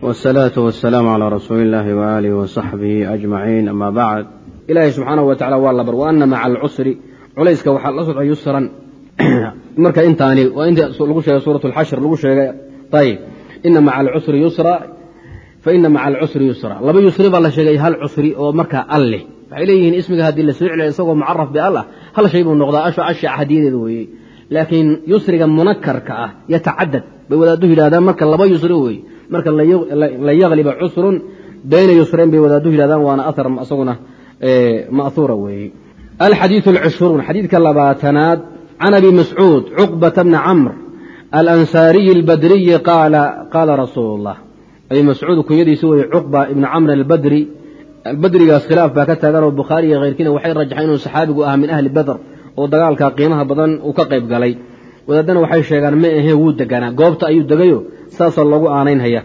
والصلاة والسلام على رسول الله وآله وصحبه أجمعين. أما بعد، إلهي سبحانه وتعالى والله بر وأن مع العسر عليسك وحال أصدع يسرا مركا إنتاني وإنت لغوشة سورة الحشر لغوشة. طيب، إن مع العسر يسرا فإن مع العسر يسرا لبا يسري بالله شيء هل عسري أو مركا الله فإليه اسمك هذه اللي سرع ليسوه معرف بالله هل شيء بالنقضاء أشياء حديد ذوي، لكن يسري منكر كأه يتعدد بولاده إلى هذا مركا لبا يسري marka la yagliba cusrun bayna yusrayn bay wadaadu yiraahdaan waana athar asaguna ma'thura weey. الحديث العشرون حديث كاللباتناد عن أبي مسعود عقبة بن عمرو الأنصاري البدري قال رسول الله. أبي مسعود كيدي سوي عقبة بن عمرو البدري قاس خلاف باكتا قالوا البخاري غير كنا وحي رجحين صحابي من أهل بدر ودقال كقيمها بدن وكقيب قلي ودنا وحي شيغان ما هي ود دغانا غوبتا ايو دغيو ساس لوو aaneyn haya.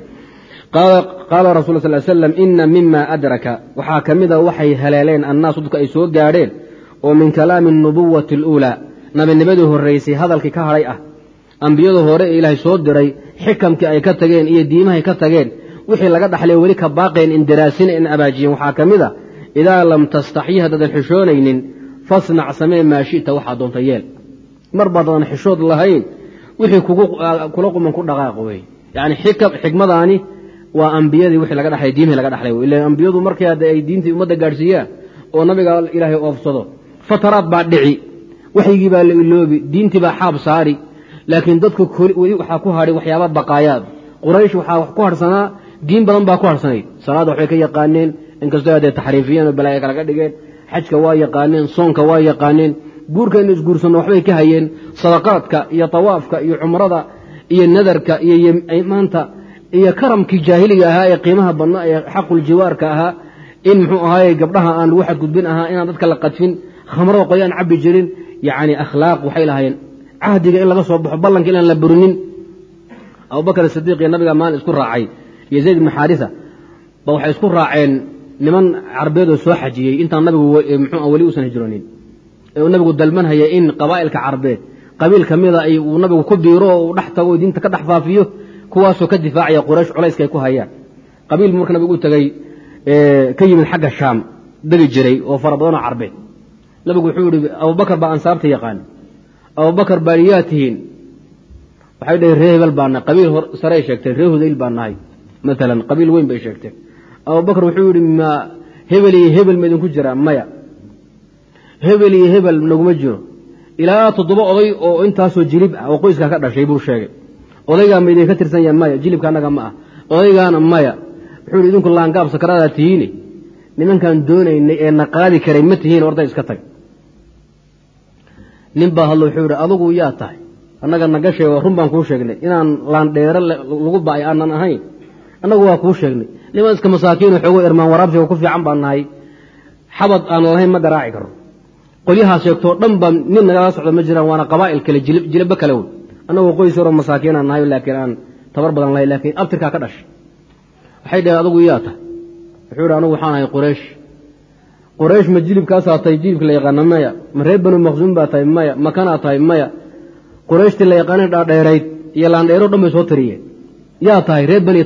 قال رسول الله صلى الله عليه وسلم إن مما أدرك وحاكمده وحي هلالين الناس دك أي سوق قاعدين ومن كلام النبوة الأولى نبي نبده الرئيسي هذا الكهريئة أنبياء هوري إلهي صوت دري حكم كأي كتجين إيه ديمه كتجين وحي لقد حلي ولك باقين إن دراسين إن أباجين وحاكمده إذا لم تستحي هذا الحشونين فاصنع سمين ما شئت وحد طيال مربضان حشود اللهين وحي كلوق من كل دقائق يعني حكمداني وأنبياء وحي لقد حي ديمه لقد حلي إلا أنبياء مركي هذا دينتي ومدة جارسية ونبي قال إلهي أفصده فترات بعد دعي وحي جبال اللوبي دينتي بحاب صاري لكن ضدك كل وحكوها لي وحيابات بقايات قريش وحكوها سنة دين بدن باكوها سنة صلاة وحكي يقانين إنك زاد تحريفيا وبلايك على قد حج كواي قانين صون كواي قانين guurka in isguursanno waxbay ka hayeen sadaqaadka iyo tawaafka iyo umrada iyo nadarka iyo iimaanta iyo karamkii jaahiliga ahaa ee qiimaha badnaa ee xaqul jiwaarka ahaa in muxuu ahaayay gabdhaha aan lagu xadgudbin ahaa inaan dadka la qadfin khamrada qoyaan cabbi jirin yaani akhlaaq waxay lahaayeen ahdiga in laga soo baxo ballanka in la burinin. Abu Bakr as-Siddiq iyo nabiga maal isku raacay iyo Zayd ibn Haritha ba waxay isku raaceen niman carbeed oo soo xajiyay intaan nabigu muxuu wali uusan hijroonin ونبي دلمن هي إن قبائل كعربية قبيل كمية أي ونبي كبيرة ونحته ودين تكدح فافيه كواسو كدفاع يا قريش عليس كيكو هيا قبيل مركنا بيقول تجي كي من حق الشام دقي جري وفرضونا عربية نبي يقول حوري أبو بكر بأنصارته يقان أبو بكر برياتهين وحيد الرهب البانا قبيل سري شكتين رهو ذي البانا هاي مثلا قبيل وين بيشكتين أبو بكر وحوري ما هبل ما يدون كجرا مايا هبل هبل نجمجه إلى تضبط أضي أو أنت سو جلب أو قيس كذا شيء برشة أضي قام يدي كتر سنة مايا جلب كأنه جماعة أضي كأنه مايا حول يدون كل عنقاب سكرات تيني لمن كان دون إن قاضي كريمته هنا ورد يسكتك نبى هالله حول أضو ياته أنا كان نجش ورم بنكوش جني إن لان دير لقب باي أنا هاي أنا هو كوش جني لما إسك مساكين وحقوق إرمان ورابش وكفي عم بناي حبط أنا الله ما دراعي كرو قليها سيكتور ضمن من ناس على مجرى وانا قبائل كل جلب كلون انا وقوي سوره مساكين انا لكن ان تبر بدن الله لكن ابتركا كدش حيدا ادو ياته وحور انا وحان قريش مجلب كاسا تيجيب كلا يقنميا مريب بن مخزوم با تيميا مكانا تيميا قريش تلا يقان دheereyd يلان dheero dham soo tariye yaa tahay reeb bani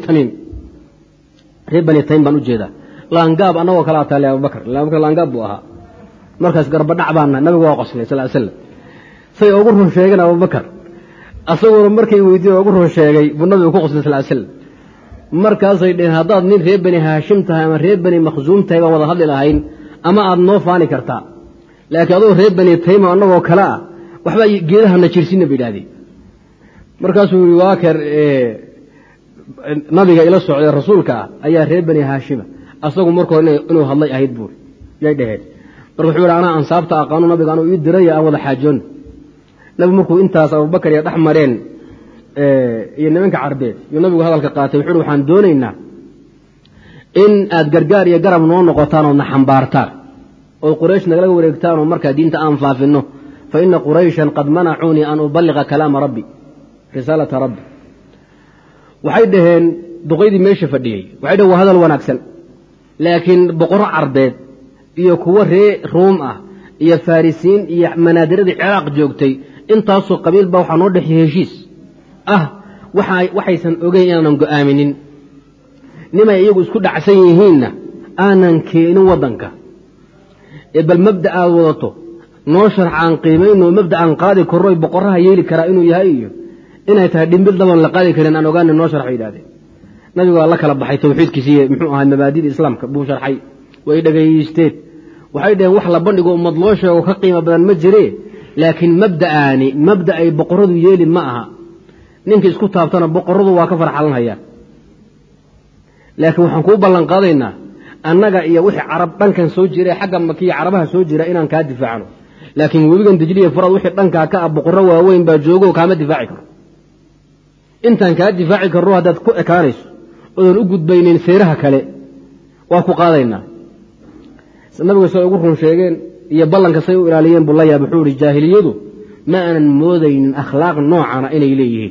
taym baan u jeeda laangaab anaga kala taale Abu Bakr laangaab buu ahaa markaas garba dhacbaana nabigu waa qoslay sallallahu alayhi wasallam say ugu run sheegay Abu Bakr asagoo markay weydiiyay ugu run sheegay buu nabigu ku qoslay sallallahu alayhi wasallam markaas ay dheen hadaad nin reeb bani Haashim tahay ama reeb bani Makhzuum tahay ba wada hadli lahayn ama aad noo faani kartaa laakiin adoo reeb bani Tayma anagoo kala waxba geedaha na jirsiina bilaadi markaas uu waakar nabiga ila socday rasuulka ayaa reeb bani Haashim asagoo markoo inuu hadlay ahayd buu yay dhaheen ruuxu ana ansaabta aqaanu nabiga anu ii diray aan wada xaajoon nabi markuu intaas Abu Bakr iyo dhaxmareen iyo nimanka carbeed iyo nabigu hadalka qaatay wuxuu waxaan doonaynaa in aad gargaar iyo garab noo noqotaan oo naxambaartaan oo quraysh nagala wareegtaan oo marka diinta aan faafino fa inna qurayshan qad mana'uni an uballigha kalaama rabbi risalata rabbi waxay dhaheen duqeydii meesha fadhiyay waxay dhaheen waa hadal wanaagsan laakiin boqor carbeed iyo kuwa ree Room ah iyo Farisiin iyo manaadirada Ciraaq joogtay intaasoo qabiil baa waxa noo dhaxay heshiis waxaysan ogeyn inaan go'aaminin nimay iyagu isku dhacsan yihiinna aanan keenin waddanka bal mabda aad wadato noo sharx aan qiimayno mabda aan qaadi karroy boqoraha yeeli karaa inuu yahay iyo inay tahay dhimbil daban la qaadi karin aan ogaana noo sharx yidhahdeen nabigu waa la kala baxay tawxiidkiisiiyo muxuu ahay mabaadida islaamka buu sharxay way dhagaysteen waxay dhaheen wax la bandhigo ummad loo sheego ka qiimo badan ma jiree laakiin mabda ay boqoradu yeeli ma aha ninka isku taabtana boqoradu waa ka farxalanhayaa laakiin waxaan kuu ballan qaadaynaa annaga iyo wixii carab dhankan soo jira xagga makiya carabaha soo jira inaan kaa difaacno laakiin webigan dijliya furad wixii dhankaa ka ah boqorro waaweyn baa joogo kaama difaaci karo intaan kaa difaaci karno haddaad ku ekaanayso oodan u gudbaynin seeraha kale waa ku qaadaynaa nabiga say ugu run sheegeen iyo ballanka say u ilaaliyeen buu la yaab wuxuu ihi jaahiliyadu ma aanan moodaynin akhlaaq noocana inay leeyihiin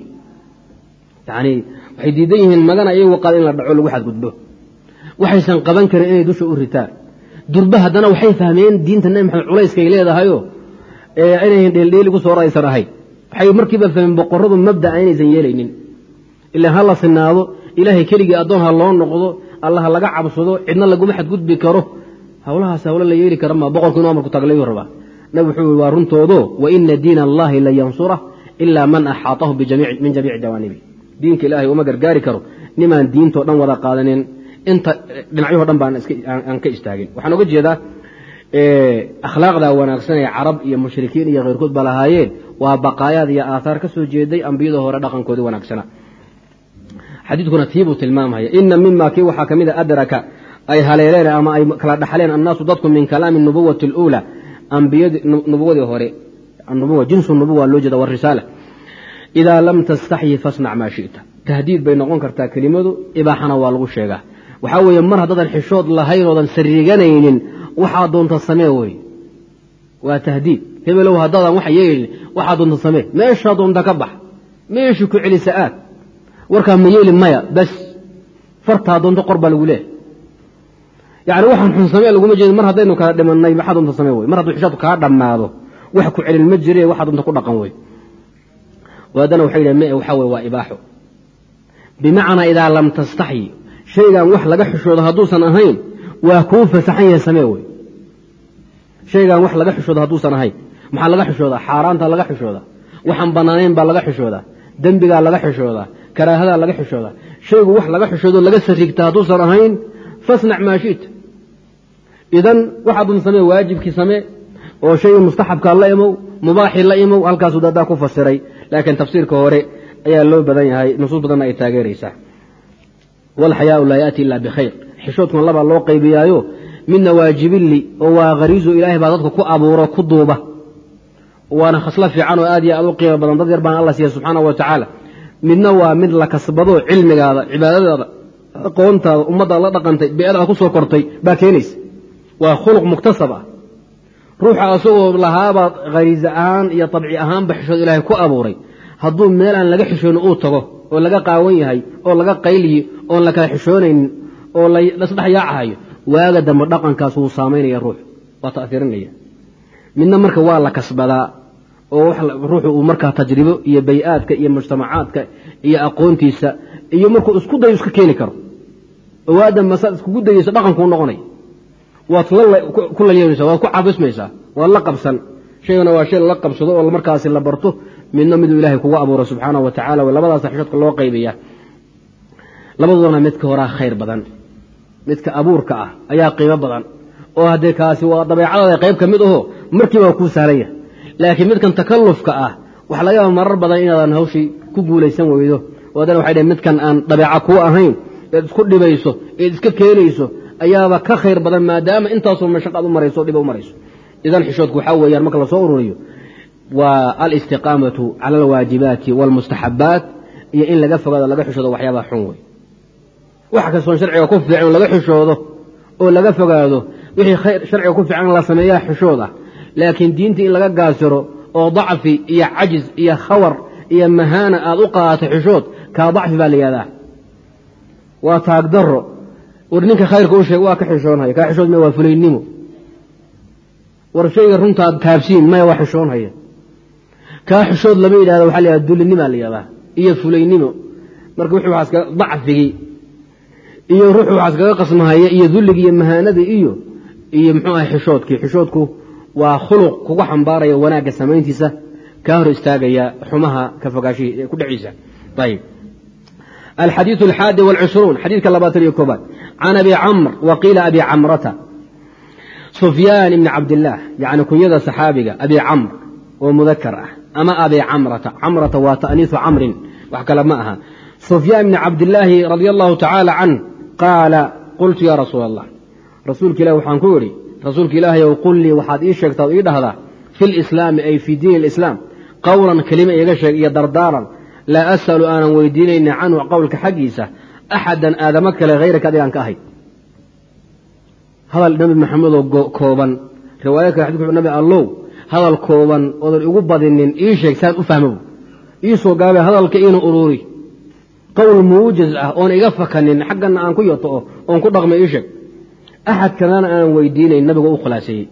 yacnii waxay diidan yihiin magana iyagu qaad in la dhaco lagu xadgudbo waxaysan qaban karin inay dusha u ritaan durba haddana waxay fahmeen diinta nebi maxamed culayskay leedahayoo inayhan dheeldheeli ku soo raysan ahayn waxay markiiba fahmeen boqorradu mabda'a inaysan yeelaynin ilaa ha la sinaado ilaahay keligii addoon ha loo noqdo alla ha laga cabsado cidna laguma xadgudbi karo hawlahaas hawlo la yeeli kara ma boqorku inuu amarku taglayu rabaa nabi wuxuu yii waa runtoodo wa ina diina allahi lan yansurah ilaa man axaatahu min jamiici jawaanibi diinka ilaahay uma gargaari karo nimaan diintoo dhan wada qaadanin inta dhinacyahoo dhan baan aan ka istaagin waxaan oga jeedaa akhlaaqda wanaagsan ee carab iyo mushrikiin iyo keyrkood ba lahaayeen waa baqaayaad iyo aathaar ka soo jeeday ambiyada hore dhaqankoodii wanaagsana xadiidkuna tiibuu tilmaamaya ina mima kii waxaa ka mid a adraka ay haleeleen ama ay kala dhaxleen annaasu dadku min kalaami nubuwati اluulaa ambiyadii nubuwadii hore anubuwa jinsu nubuwa loo jeeda warisaala idaa lam tastaxyi fasnac maa shi'ta tahdiid bay noqon kartaa kelimadu ibaaxana waa lagu sheegaa waxaa weeye mar haddaadan xishood lahayn oodan sariiganaynin waxaa doonta samee wey waa tahdiid hebelow haddaadan wax yeelin waxaa doonta samee meeshaa doonta ka bax meeshii ku celisa aad warkaa ma yeeli maya bas fartaa doonta qor baa lagu leehay yacni waxaan xun samee laguma jeedin mar haddaynu kala dhimannay waxaa doonta samee wey mar hadduu xishoodku kaa dhammaado wax ku celin ma jire waxaa doonta ku dhaqan wey waadana waxay yidhahen waxaa weye waa ibaaxo bimacnaa idaa lam tastaxyi shaygan wax laga xishoodo hadduusan ahayn waa kuu fasaxan yahay samee wey shaygan wax laga xishoodo hadduusan ahayn maxaa laga xishoodaa xaaraanta laga xishoodaa waxaan bannaanayn baa laga xishoodaa dembigaa laga xishoodaa karaahadaa laga xishoodaa shaygu wax laga xishoodo laga sariigta hadduusan ahayn fasnac maa shi'ta idan waxaa doonta samee waajibkii samee oo shaygii mustaxabkaa la imow mubaaxii la imow halkaasuu dadaa ku fasiray laakiin tafsiirka hore ayaa loo badan yahay nusuus badanna ay taageeraysaa walxayaau laa yaati ilaa bikhayr xishoodkuna labaa loo qaybiyaayo midna waa jibilli oo waa khariizo ilaahay baa dadka ku abuuro ku duuba waana khaslo fiican oo aad iyo aad u qiimo badan dad yar baan alla siiya subxaanahu wa tacaala midna waa mid la kasbado cilmigaada cibaadadaada aqoontaada ummaddaad la dhaqantay beedaad ku soo kortay baa keenaysa waa khuluq muktasab ah ruuxa asagoo lahaabaad khariiso ahaan iyo tabci ahaanba xishood ilaahay ku abuuray hadduu meel aan laga xishoonin uu tago oo laga qaawan yahay oo laga qayliyi oon la kala xishoonaynin oo lasdhex yaacahayo waaga dambe dhaqankaas wuu saamaynaya ruux waa ta'hiirinaya midna marka waa la kasbadaa oo ruuxu uu markaa tajribo iyo bay-aadka iyo mujtamacaadka iyo aqoontiisa iyo markuu isku dayo iska keeni karo oo waadan masaad iskugu dayeyso dhaqankuu noqonay waad ku lalyeemaysaa waad ku cabismaysaa waad la qabsan shaygana waa shay la qabsado oo markaasi la barto midna miduu ilaahay kugu abuuro subxaanahu wa tacala labadaasa xishoodka loo qaybiyaa labadoodana midka horaa khayr badan midka abuurka ah ayaa qiimo badan oo haddee kaasi waa dabeecadaada qayb ka mid aho markiiba kuu sahlan yahay laakiin midkan takallufka ah waxaa laga yaaba marar badan inaadan hawshii ku guulaysan weydo oo haddana waxay dhaheen midkan aan dabeeca kuu ahayn eed isku dhibayso eed iska keenayso ayaaba ka khayr badan maadaama intaasoo mashaqaad u marayso o dhiba u marayso idan xishoodku waxaa weeyaan marka lasoo ururiyo waa alistiqaamatu cala alwaajibaati waalmustaxabbaat iyo in laga fogaado laga xishoodo waxyaabaha xun wey wax kastoon sharciga ku fiican laga xishoodo oo laga fogaado wixii khayr sharciga ku fiican la sameeyaa xishood ah laakiin diinta in laga gaasiro oo dacfi iyo cajiz iyo khawar iyo mahaana aad u qaadato xishood kaa dacfi baa la yihahdaa waa taagdaro war ninka khayrka u sheeg waa ka xishoonhaya kaa xishood maya waa fulaynimo war shayga runtaad taabsiin maya waa xishoonhaya kaa xishood lama yidhahda waxa la yihahda dulinima la yihahdaa iyo fulaynimo marka wuxuu waaska dacfigii iyo ruuxu waxaas kaga qasmahaya iyo dulliga iyo mahaanada iyo muxuu ahay xishoodku waa khuluq kugu xambaaraya wanaagga samayntiisa kaa hor istaagaya xumaha ka fogaashihii ku dhiciisa. ayib alxadiiث الxaadi والcishruun xadiidka 21 can abi camr wa qiila abi camrata sufyaan ibni cabdillaah yani kunyada saxaabiga abi camr oo mudakar ah ama abi camrata waa ta'niisu camrin wax kale ma aha. sufyaan ibni cabdillaahi radia allahu tacaala canh qaala qultu ya rasuula allah rasuulka ilahi waxaan ku idhi rasuulka ilaahay ow qul lii waxaad ii sheegtaa ii dhahdaa fi lislaami ay fii diini lislaam qowlan kelima iiga sheeg iyo dardaaran laa as'alu aanan weydiinayna canhu qowlka xaggiisa axadan aadamo kale hayraka adigaan ka ahay. hadal nabi maxamedoo kooban riwaaya kale xadidku nabi allow hadal kooban oodan igu badinin ii sheeg saan u fahmow ii soo gaabay hadalka iina uruuri qowl muujaz ah oon iga fakanin xaggana aan ku yoto'o oon ku dhaqmay ii sheeg axad kalena aanan weydiinayn nabigu u khulaaseeyey.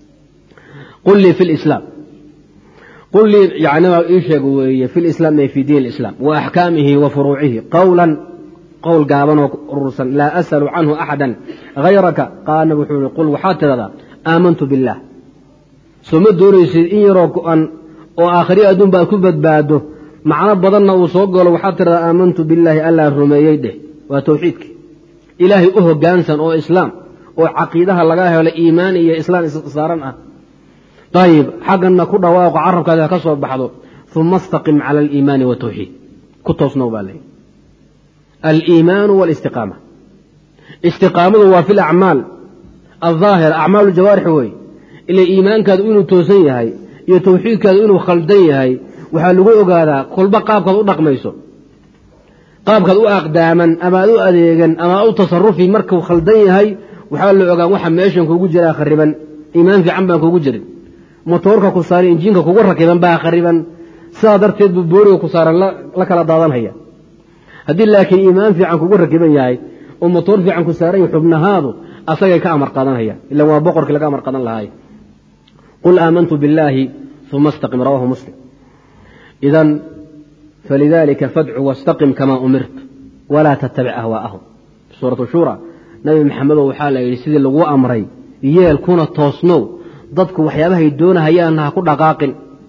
qul lii fi lislaam qul lii yani ii sheeg weeye fi lislaam ay fii diin lislaam wa axkaamihi wa furuucihi qowlan qowl gaabanoo urursan laa as'alu canhu axadan hayraka qaala nabi wuxuu yihi qul waxaad tidhahdaa aamantu billaah soo ma doonaysid in yaroo go-an oo aakhiriya adduunba aad ku badbaado macno badanna uu soo galo waxaad tidhahdaa aamantu billaahi allaa rumeeyey dheh waa tawxiidka ilaahay u hoggaansan oo islaam oo caqiidaha laga helo iimaan iyo islaam saaran ah. ayib xaggana ku dhawaaqo carabkaada ka soo baxdo uma istaqim cala aliimaani watawxiid ku toosnow baa leeyahy aliimaanu walistiqaama istiqaamadu waa fi lacmaal aldaahira acmaalu jawaarix wey ila iimaankaadu inuu toosan yahay iyo tawxiidkaadu inuu khaldan yahay waxaa lagu ogaadaa kolba qaabkaad u dhaqmayso qaabkaad u aqdaaman ama ad u adeegan ama ad u tasarufi markuu khaldan yahay waxaa la ogaan waxa meeshan kugu jiraa khariban iimaan fiican baan kugu jirin motoorka ku saaran injiinka kugu rakiban baa khariban sidaa darteed buu booriga ku saaran la kala daadanhaya. haddii laakiin iimaan fiican kugu rakiban yahay oo motoor fiican ku saaran yahay xubnahaadu asagay ka amar qaadanhaya ila waa boqorkii laga amar qaadan lahaay. qul aamantu billaahi uma istaqim rawaahu muslim. idan falidalika fadcu wastaqim kamaa umirt walaa tattabic ahwaa'ahum. suuratu shura nabi maxamedow waxaa la yidhi sidii laguu amray yeel kuna toosnow dadku waxyaabahay doonahayaanna ha ku dhaqaaqin.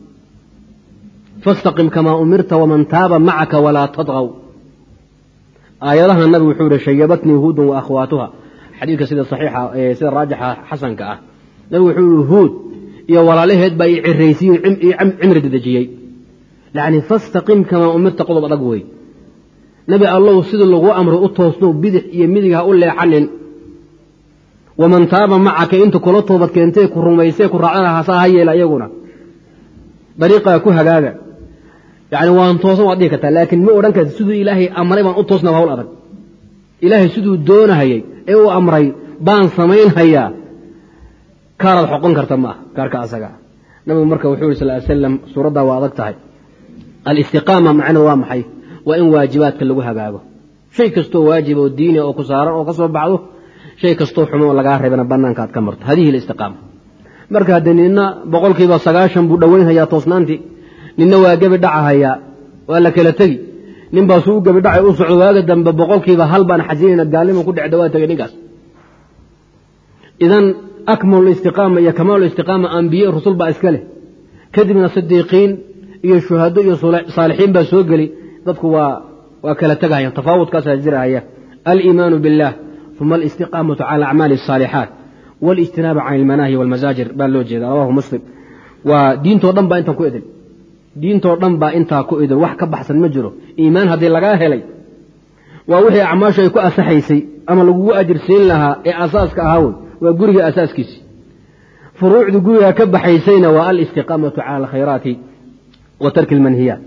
fastaqim kamaa umirta waman taaba macaka walaa tadqaw. aayadaha nabigu wuxuu yihi shayabatnii huudun wa akhwaatuha xadiidka sida saxiixa sida raajixa xasanka ah nabigu wuxuu yihi huud iyo walaalaheed baa i ciraysiye cimri dedejiyey yani fastaqim kamaa umirta qodob adag wey. nebi allow sidii laguu amray u toosnow bidix iyo midig ha u leexanin. waman taaba macaka inta kula toobad keentay ku rumaysay ku raacdana hasaa ha yeela iyaguna dariiqaa ku hagaaga. yani waan toosan waad dhihi kartaa laakiin ma odhan karti siduu ilaahay amray baan u toosna hawl adag. ilaahay siduu doonahayay ee uu amray baan samaynhayaa kaaraad xoqon karta ma ah kaarka asaga. nabigu marka wuxuu yhi sal ly slam suuraddaa waa adag tahay. alistiqaama macnada waa maxay? waa in waajibaadka lagu hagaago shay kastoo waajib oo diini oo ku saaran oo ka soo baxdo shay kastoo xumo oo lagaa reebana bannaanka aad ka marto hadihi alistiqaama. marka haddee nina 90% buu dhowaynhayaa toosnaantii ninna waa gebi dhacahayaa waa la kala tegi nin baa suu gebi dhacay u socdo waaga dambe 1% baan xasinayna gaalnimo ku dhec dhawaa tagay ninkaas. idan akmalu istiqaama iyo kamaalu istiqaama anbiye rusul baa iska leh kadibna sidiiqiin iyo shuhado iyo saalixiin baa soo geli dadku waa kala tegahaya tafaawudkaasaa jirahaya. aliimaanu biاllah uma alistiqaamatu cala acmaali الصaalixaat waاlijtinaabu can ilmanaahi wاlmasaajir baa loo jeeda rawaahu muslim. waa diintoo dhan baa intaan ku idin diintoo dhan baa intaa ku idin wax ka baxsan ma jiro. iimaan haddii lagaa helay waa wixii acmaashu ay ku asaxaysay ama lagugu ajirsiin lahaa ee asaaska ahaa wey waa guriga asaaskiisi. furuucdii gurigaa ka baxaysayna waa alistiqaamatu cala alkhayraati wa tarki almanhiyaat.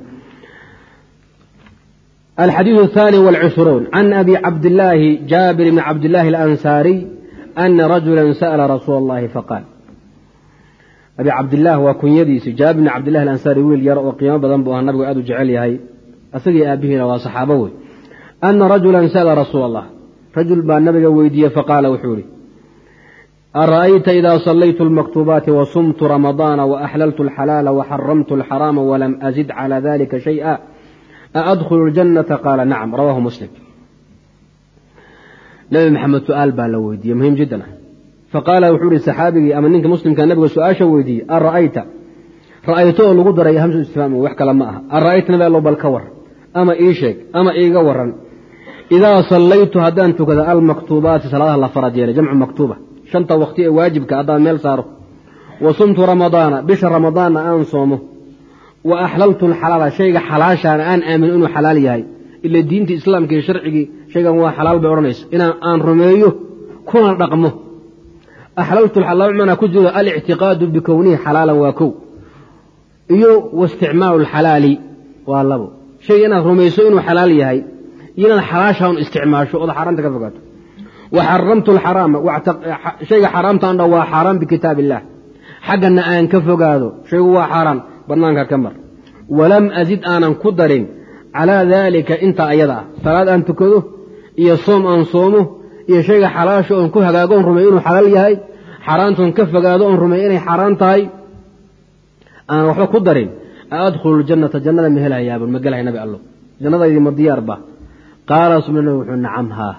alxadiiث الثاني والعشرون can abi cabdillaahi jaabir bni cabdillaahi alansaariy ana rajula sa'la rasuula اllahi faqaal. abi cabdillaah waa kunyadiisi jaabir bni cabdillahi alansaari wiil yar oo qiimo badan buu ah nabigu aad u jecel yahay asagii aabihiina waa saxaabo wey. ana rajula sa'la rasuula allah rajul baa nabiga weydiiyey faqaala wuxuu ihi ara'ayta ida sallaytu almaktuubaati wasumtu ramadaana waaxlaltu alxalaala waxaramtu alxaraama walam azid cala dalika shay'a aadkhulu اljannata qaala nacam rawaahu muslim. nabi maxamed su'aal baa la weydiiyey muhiim jiddan ah faqaala wuxuu ihi saxaabigii ama ninka muslimka nabiga su-aasha weydiiyey ara'ayta ra'ayto oo lagu daray hamsu istifhaam wax kale ma aha ara'ayta nabi allo bal ka war ama ii sheeg ama iiga waran idaa sallaytu haddaan tukada almaktuubaati salaadaha la farad yeelay jamcu maktuuba shanta waqti ee waajibka haddaan meel saaro wa sumtu ramadaana bisha ramadaanna aan soomo wa axlaltu alxalaala shayga xalaashaana aan aamino inuu xalaal yahay ila diinta islaamka iyo sharcigii shaygan waa xalaal bay odhanaysa inaan aan rumeeyo kuna dhaqmo axlaltu alxalaal macnaa ku jiro alictiqaadu bikownihi xalaalan waa kow iyo waisticmaalu alxalaali waa labo shayga inaad rumayso inuu xalaal yahay iyo inaad xalaashaa un isticmaasho ood xaaraanta ka fogaato wa xaramtu alxaraama shayga xaaraamtaan dha waa xaaraan bikitaab illah xaggana aan ka fogaado shaygu waa xaaraan bannaanka ka mar walam azid aanan ku darin calaa daalika intaa ayada ah salaad aan tukado iyo soom aan soomo iyo shayga xalaasha oon ku hagaago on rumeeyo inuu xalaal yahay xaaraantoon ka fogaado oon rumeeyo inay xaaraan tahay aanan waxba ku darin aadkhulu ljannata jannada ma helayaabun ma gelahay nabi allo jannadaydii ma diyaar ba qaala subna nabi wuxuu nacam haa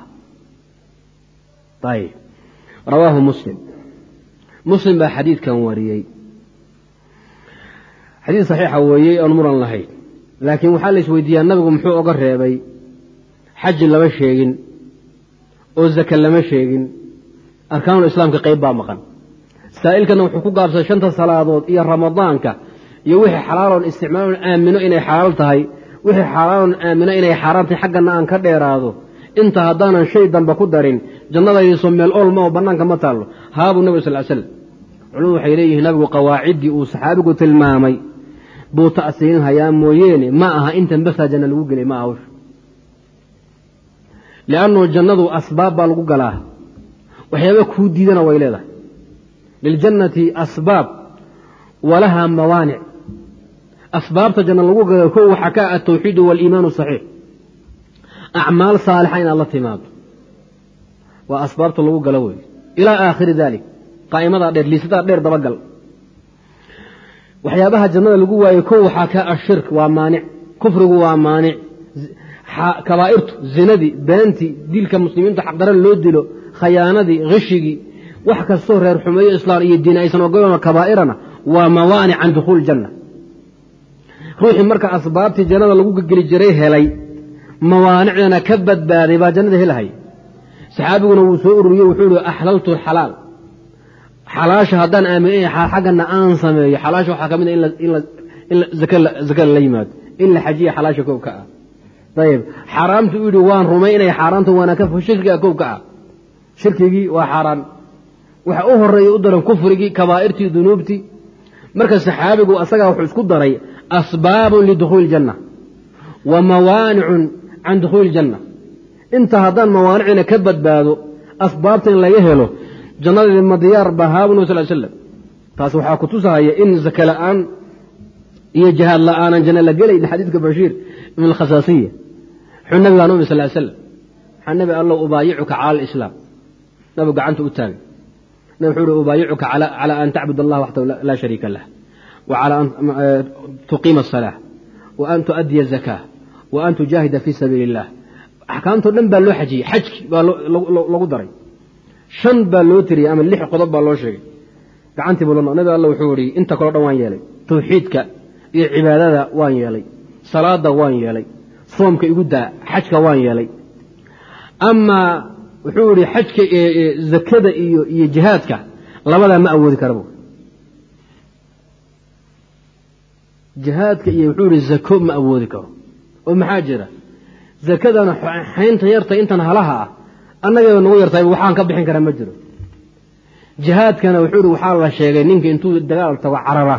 ayb rawaahu muslim baa xadiidkan wariyey xadiid saxiixa weeyey oon muran lahayn laakiin waxaa la isweydiiyaa nabigu muxuu oga reebay xaji lama sheegin oo zaka lama sheegin arkaanul islaamka qayb baa maqan saa'ilkana wuxuu ku gaabsaday shanta salaadood iyo ramadaanka iyo wixii xalaaloon isticmaaloon aamino inay xalaal tahay wixii xalaaloon aamino inay xaaraan tahay xaggana aan ka dheeraado inta haddaanan shay dambe ku darin jannadaydiisoo meel olma oo bannaanka ma taallo haabuu nabig sal slam culimadu waxay leeyihiin nabigu qawaaciddii uu saxaabigu tilmaamay buu ta'siirin hayaa mooyeene ma aha intan basaa janna lagu gelay ma aha wsh liannu jannadu asbaab baa lagu galaa waxyaaba kuu diidana way leedahay liljannati asbaab walahaa mawaanic asbaabta janna lagu galo kow waxaa ka altawxiidu waaliimaanu saxiix acmaal saalixa inaad la timaado waa asbaabta lagu galo wey ilaa aakhiri dalik qaa'imadaa dheer liisadaa dheer dabagal waxyaabaha jannada lagu waayo kow waxaa ka ashirk waa maanic kufrigu waa maanic kabaa'irtu zinadii beentii dilka muslimiinta xaqdara loo dilo khayaanadii khishigii wax kastoo reer xumeeyo islaan iyo diin aysan ogolan kabaa'irana waa mawaanic can dukhuuli janna ruuxii marka asbaabtii jannada lagu geli jiray helay mawaanicdana ka badbaaday baa jannada helahay saxaabiguna wuu soo ururiyey wuxuu ihi axlaltu xalaal xalaasha haddaan aamin xaggana aan sameeyo xalaasha waxaa ka mid a in zaka la yimaado in la xajiya xalaasha kow ka ah ayib xaaraamtu u yidhi waan rumay inay xaaraanta waana ka shirkiga kow ka ah shirkigii waa xaaraan waxa u horeeya u daran kufrigii kabaa'irtii dunuubtii marka saxaabigu asagaa wuxuu isku daray asbaabun lidukhuuli iljanna wa mawaanicun can dukhuuli iljanna inta haddaan mawaanicina ka badbaado asbaabta in laga helo jannadii ma diyaar ba haabu nabi sal slam taas waxaa ku tusahaya in zaka la'aan iyo jihaad la'aanan janno la gelayn xadiidka bashiir ibn alkhasaasiya wuxuu nabigaa numi sal slam waxaa nabi allow ubaayicuka cala alislaam nabigu gacanta u taagay nabi wuxuu uhi ubaayicuka cala an tacbud allah waxdahu laa shariika lah wa cala an tuqiima asalaa wa an tu'addiya azakaa wa an tujaahida fii sabiili illah axkaamtoo dhan baa loo xajiyey xajki baa lagu daray 5 baa loo tiriyey ama 6 qodob baa loo sheegay gacantii buu nabi alla wuxuu yidhi inta kaloo dhan waan yeelay tawxiidka iyo cibaadada waan yeelay salaada waan yeelay soomka igu daa xajka waan yeelay ama wuxuu yidhi xajka zakada iyo jihaadka labadaa ma awoodi karabo jihaadka iyo wuxuu yidhi zako ma awoodi karo oo maxaa jira zakadana xaynta yarta intan halaha ah annagaba nagu yartahay waxaan ka bixin karaa ma jiro jihaadkana wuxuu yidhi waxaa la sheegay ninka intuu dagaal tago carara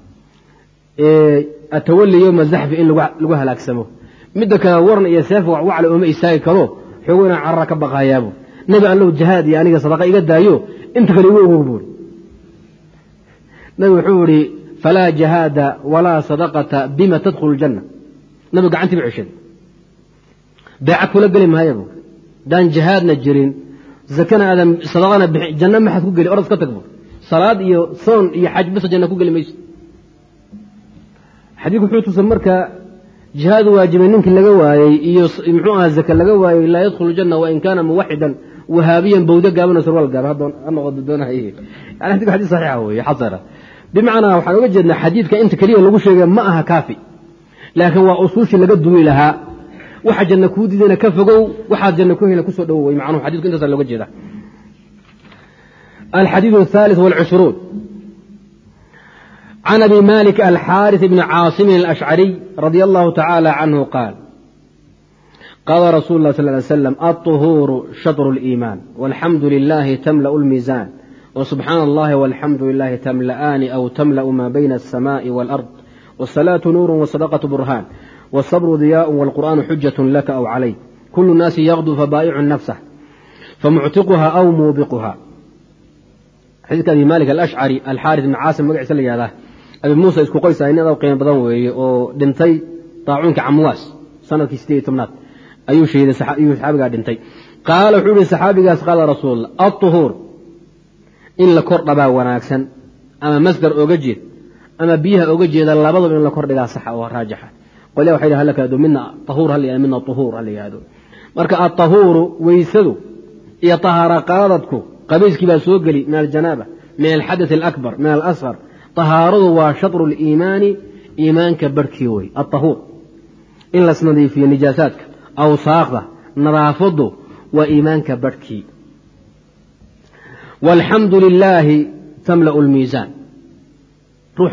atawalli yowma zaxfi in lagu halaagsamo midda kale waran iyo seef wacwacle ooma istaagi karo xoogo inaan carara ka baqayaabo nabi allow jihaad iyo aniga sadaqa iga daayo inta kale igu ogow buuri nabi wuxuu yidhi falaa jihaada walaa sadaqata bima tadkhulu ljanna nabi gacantiiba ceshaday beeca kula geli maayo buuri daan jihaadna jirin zakana aadan sadaqana bixin janna maxaad ku geli orad ka tag buuri salaad iyo soon iyo xaj bisa janna ku geli mayso xadiidku wuxuu tusa marka jihaad waajibay ninkii laga waayey iyo muxuu ahaa zaka laga waayey laa yadkhulu janna wain kaana muwaxidan وهابيا بوده قابنا سروال قاب هذا أنا قد دونها إيه يعني هذا حديث صحيح هو حصره بمعنى وحنا وجدنا حديث كأنت كليه لو شيء معها كافي لكن وأصوش اللي قدوا لها واحد جنكود إذا كفقوا واحد جنكوه هنا كسر دوي معناه حديث كنت لو جده الحديث الثالث والعشرون عن أبي مالك الحارث بن عاصم الأشعري رضي الله تعالى عنه قال قال رسول الله صلى الله عليه وسلم الطهور شطر الإيمان والحمد لله تملأ الميزان وسبحان الله والحمد لله تملأان أو تملأ ما بين السماء والأرض والصلاة نور والصدقة برهان والصبر ضياء والقرآن حجة لك أو عليك كل الناس يغدو فبائع نفسه فمعتقها أو موبقها. حديث أبي مالك الأشعري الحارث بن عاصم مقع سلي هذا أبي موسى اسكو قيسا إن هذا وقيم بدنوي ودنتي طاعونك عمواس سنة كستي تمنات أيو شيء صحابي قاعد دنتي قال حول الصحابي قال رسول الله الطهور إن لكربا وناكسن أما مصدر أوجد أما بيها أوجد الله بضل إن لكربا صحة وراجحة قال له حيل هلك هذا منا طهور هل يعني منا طهور هل هذا مركا الطهور ويسدو يطهر قادتكم قبيس كبا سوقلي من الجنابة من الحدث الأكبر من الأصغر طهاره وشطر الإيمان إيمان كبركيوي الطهور إلا سندي في نجاساتك أو صاغة نرافضه وإيمان كبركي والحمد لله تملأ الميزان روح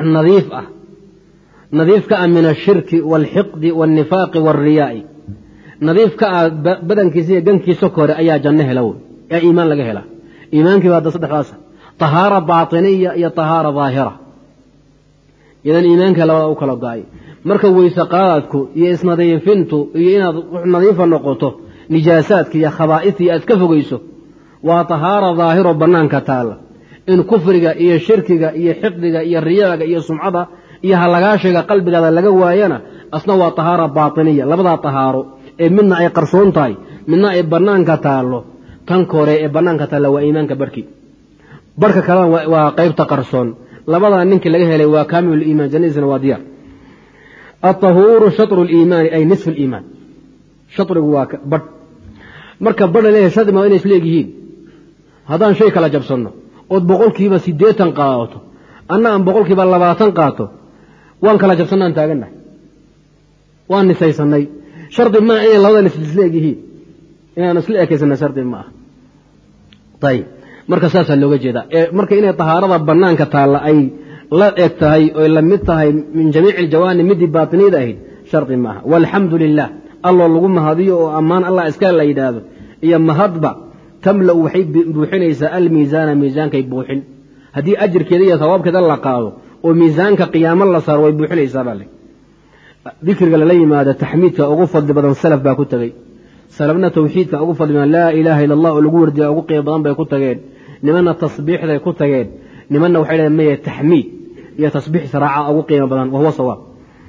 نظيف كأن من الشرك والحقد والنفاق والرياء نظيف كأن بدن كيسية جنكي سكر أي جنة لو يا إيمان لقى هلا إيمانك بعد صدق خاصة طهارة باطنية يا طهارة ظاهرة إذا إيمانك لو أكل الضعي مركب ويسقاتك يا إسنادين فنتو يا نظيف النقطة نجاساتك يا خبائث يا أتكفوا جيسو وطهارة ظاهرة بنانك تعالى إن كفرك يا شركك يا حقدك يا رياءك يا سمعة يا هلقاشك قلبك هذا لقوا يانا أصلا طهارة باطنية لبضع طهارة منا أي قرصون طاي منا أي بنانك تعالى تنكوري بنانك تعالى وإيمانك بركي بركة كلام وقيبت قرصون لبضع أنك لقيها لي وكامل الإيمان جنيزنا واديا الطهور شطر الإيمان أي نصف الإيمان شطر واك بر مركب بر ليه شد ما إني سليجين هذا شيء كلا جبسنا قد بقول كيف سيدتن قاطو أنا أم بقول كيف لباتن قاطو وان كلا جبسنا أنت أجنة وان نسي سني شرط ما إيه الله اللي سليجين أنا سليك إذا شرط ما طيب marka saas loo jeeda marka inay tahaarada banaanka taala ay la eegtahay oo la mid tahay min jamiic aljawaani midi baatinida ahayd sharti ma walhamdulillah allah lagu mahadiyo oo amaan allah iska la yiraahdo iyo mahadba tamla waxay buuxinaysa al miisaan miisaankay buuxin hadii ajirkeeda iyo thawaabkeeda la qaado oo miisaanka qiyaamada la saaro way buuxinaysa bale dhikriga la yimaada tahmiidka ugu fadli badan salaf baa ku tagay salafna tawxiidka ugu fadli badan la ilaaha illa allah oo lagu wardiyo ugu qeyb badan bay ku tageen نمنا التصبيح ذا كتجين نمنا وحيلا مية تحميد يا تصبيح سراعة أو قيمة بدن وهو صواب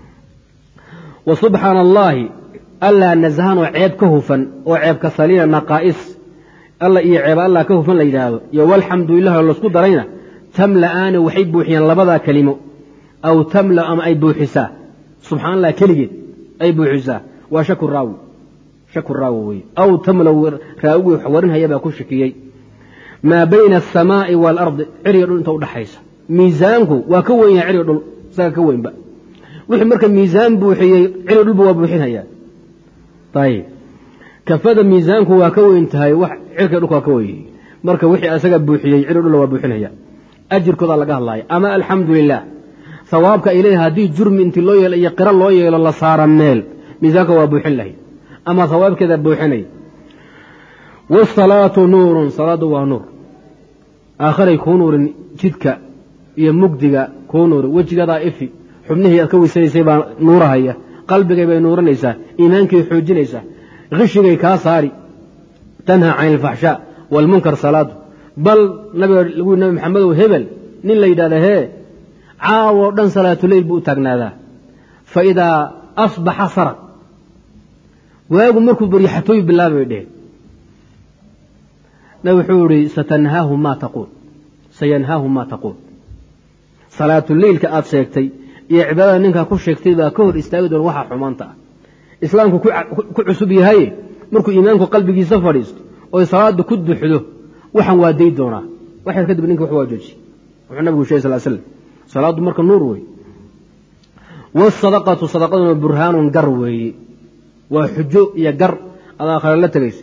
وسبحان الله ألا نزهان وعيب كهفا وعيب كسالين نقائص الله يعيب الله كهفا ليجاب والحمد لله الله سكود علينا تملأان وحيب بوحيا لبضا كلمة أو تملأ أم أي بوحسا سبحان الله كلمة أي بوحسا وشكر راوي أو تملأ راوي وحورنها يبقى كل شكيي ما بين السماء والأرض عريض انت ودحيسا ميزانك وكوين عريض ساكوين بقى وحي مركب ميزان بوحي عريض بوحين هيا طيب كفاد ميزانك وكوين انتهي عريض وكوين مركب وحي أساق بوحي عريض بوحين هيا أجر كذا لقاه الله أما الحمد لله ثوابك إليها دي جرم انت الله يقرأ الله إلى الله صار النيل ميزانك وبوحين له أما ثوابك ذا بوحيني والصلاة نور صلاة ونور آخر يكون نور جدك يمجدك كون نور وجهك ضعيفي حبنه يكوي سيبا نورها هي قلبك يبقى نور ليس إيمانك يحوج ليس غشك كاصاري تنهى عن الفحشاء والمنكر صلاة بل نبي محمد وهبل نين ليدا له عاو دن صلاة الليل بوتقنا ذا فإذا أصبح صرق ويقول مركب بريحتوي بالله بيده نوحوري ستنهاه ما تقول سينهاه ما تقول صلاة الليل كأب سيكتي يعبادة ننكا كل شيكتي ذا كهر استاذ الوحى حمانتا إسلامك كعسبي هاي مركو إيمانك قلبك سفريست oo salaadu ku duxdo waxaan waa day doonaa waxa kadib ninka wax waa jooji wuxuu nabigu sheegay sallallahu alayhi wasallam salaadu marka nuur way والصدقة صدقة برهان قر وي وحجو يا قر هذا خلال لا تغيس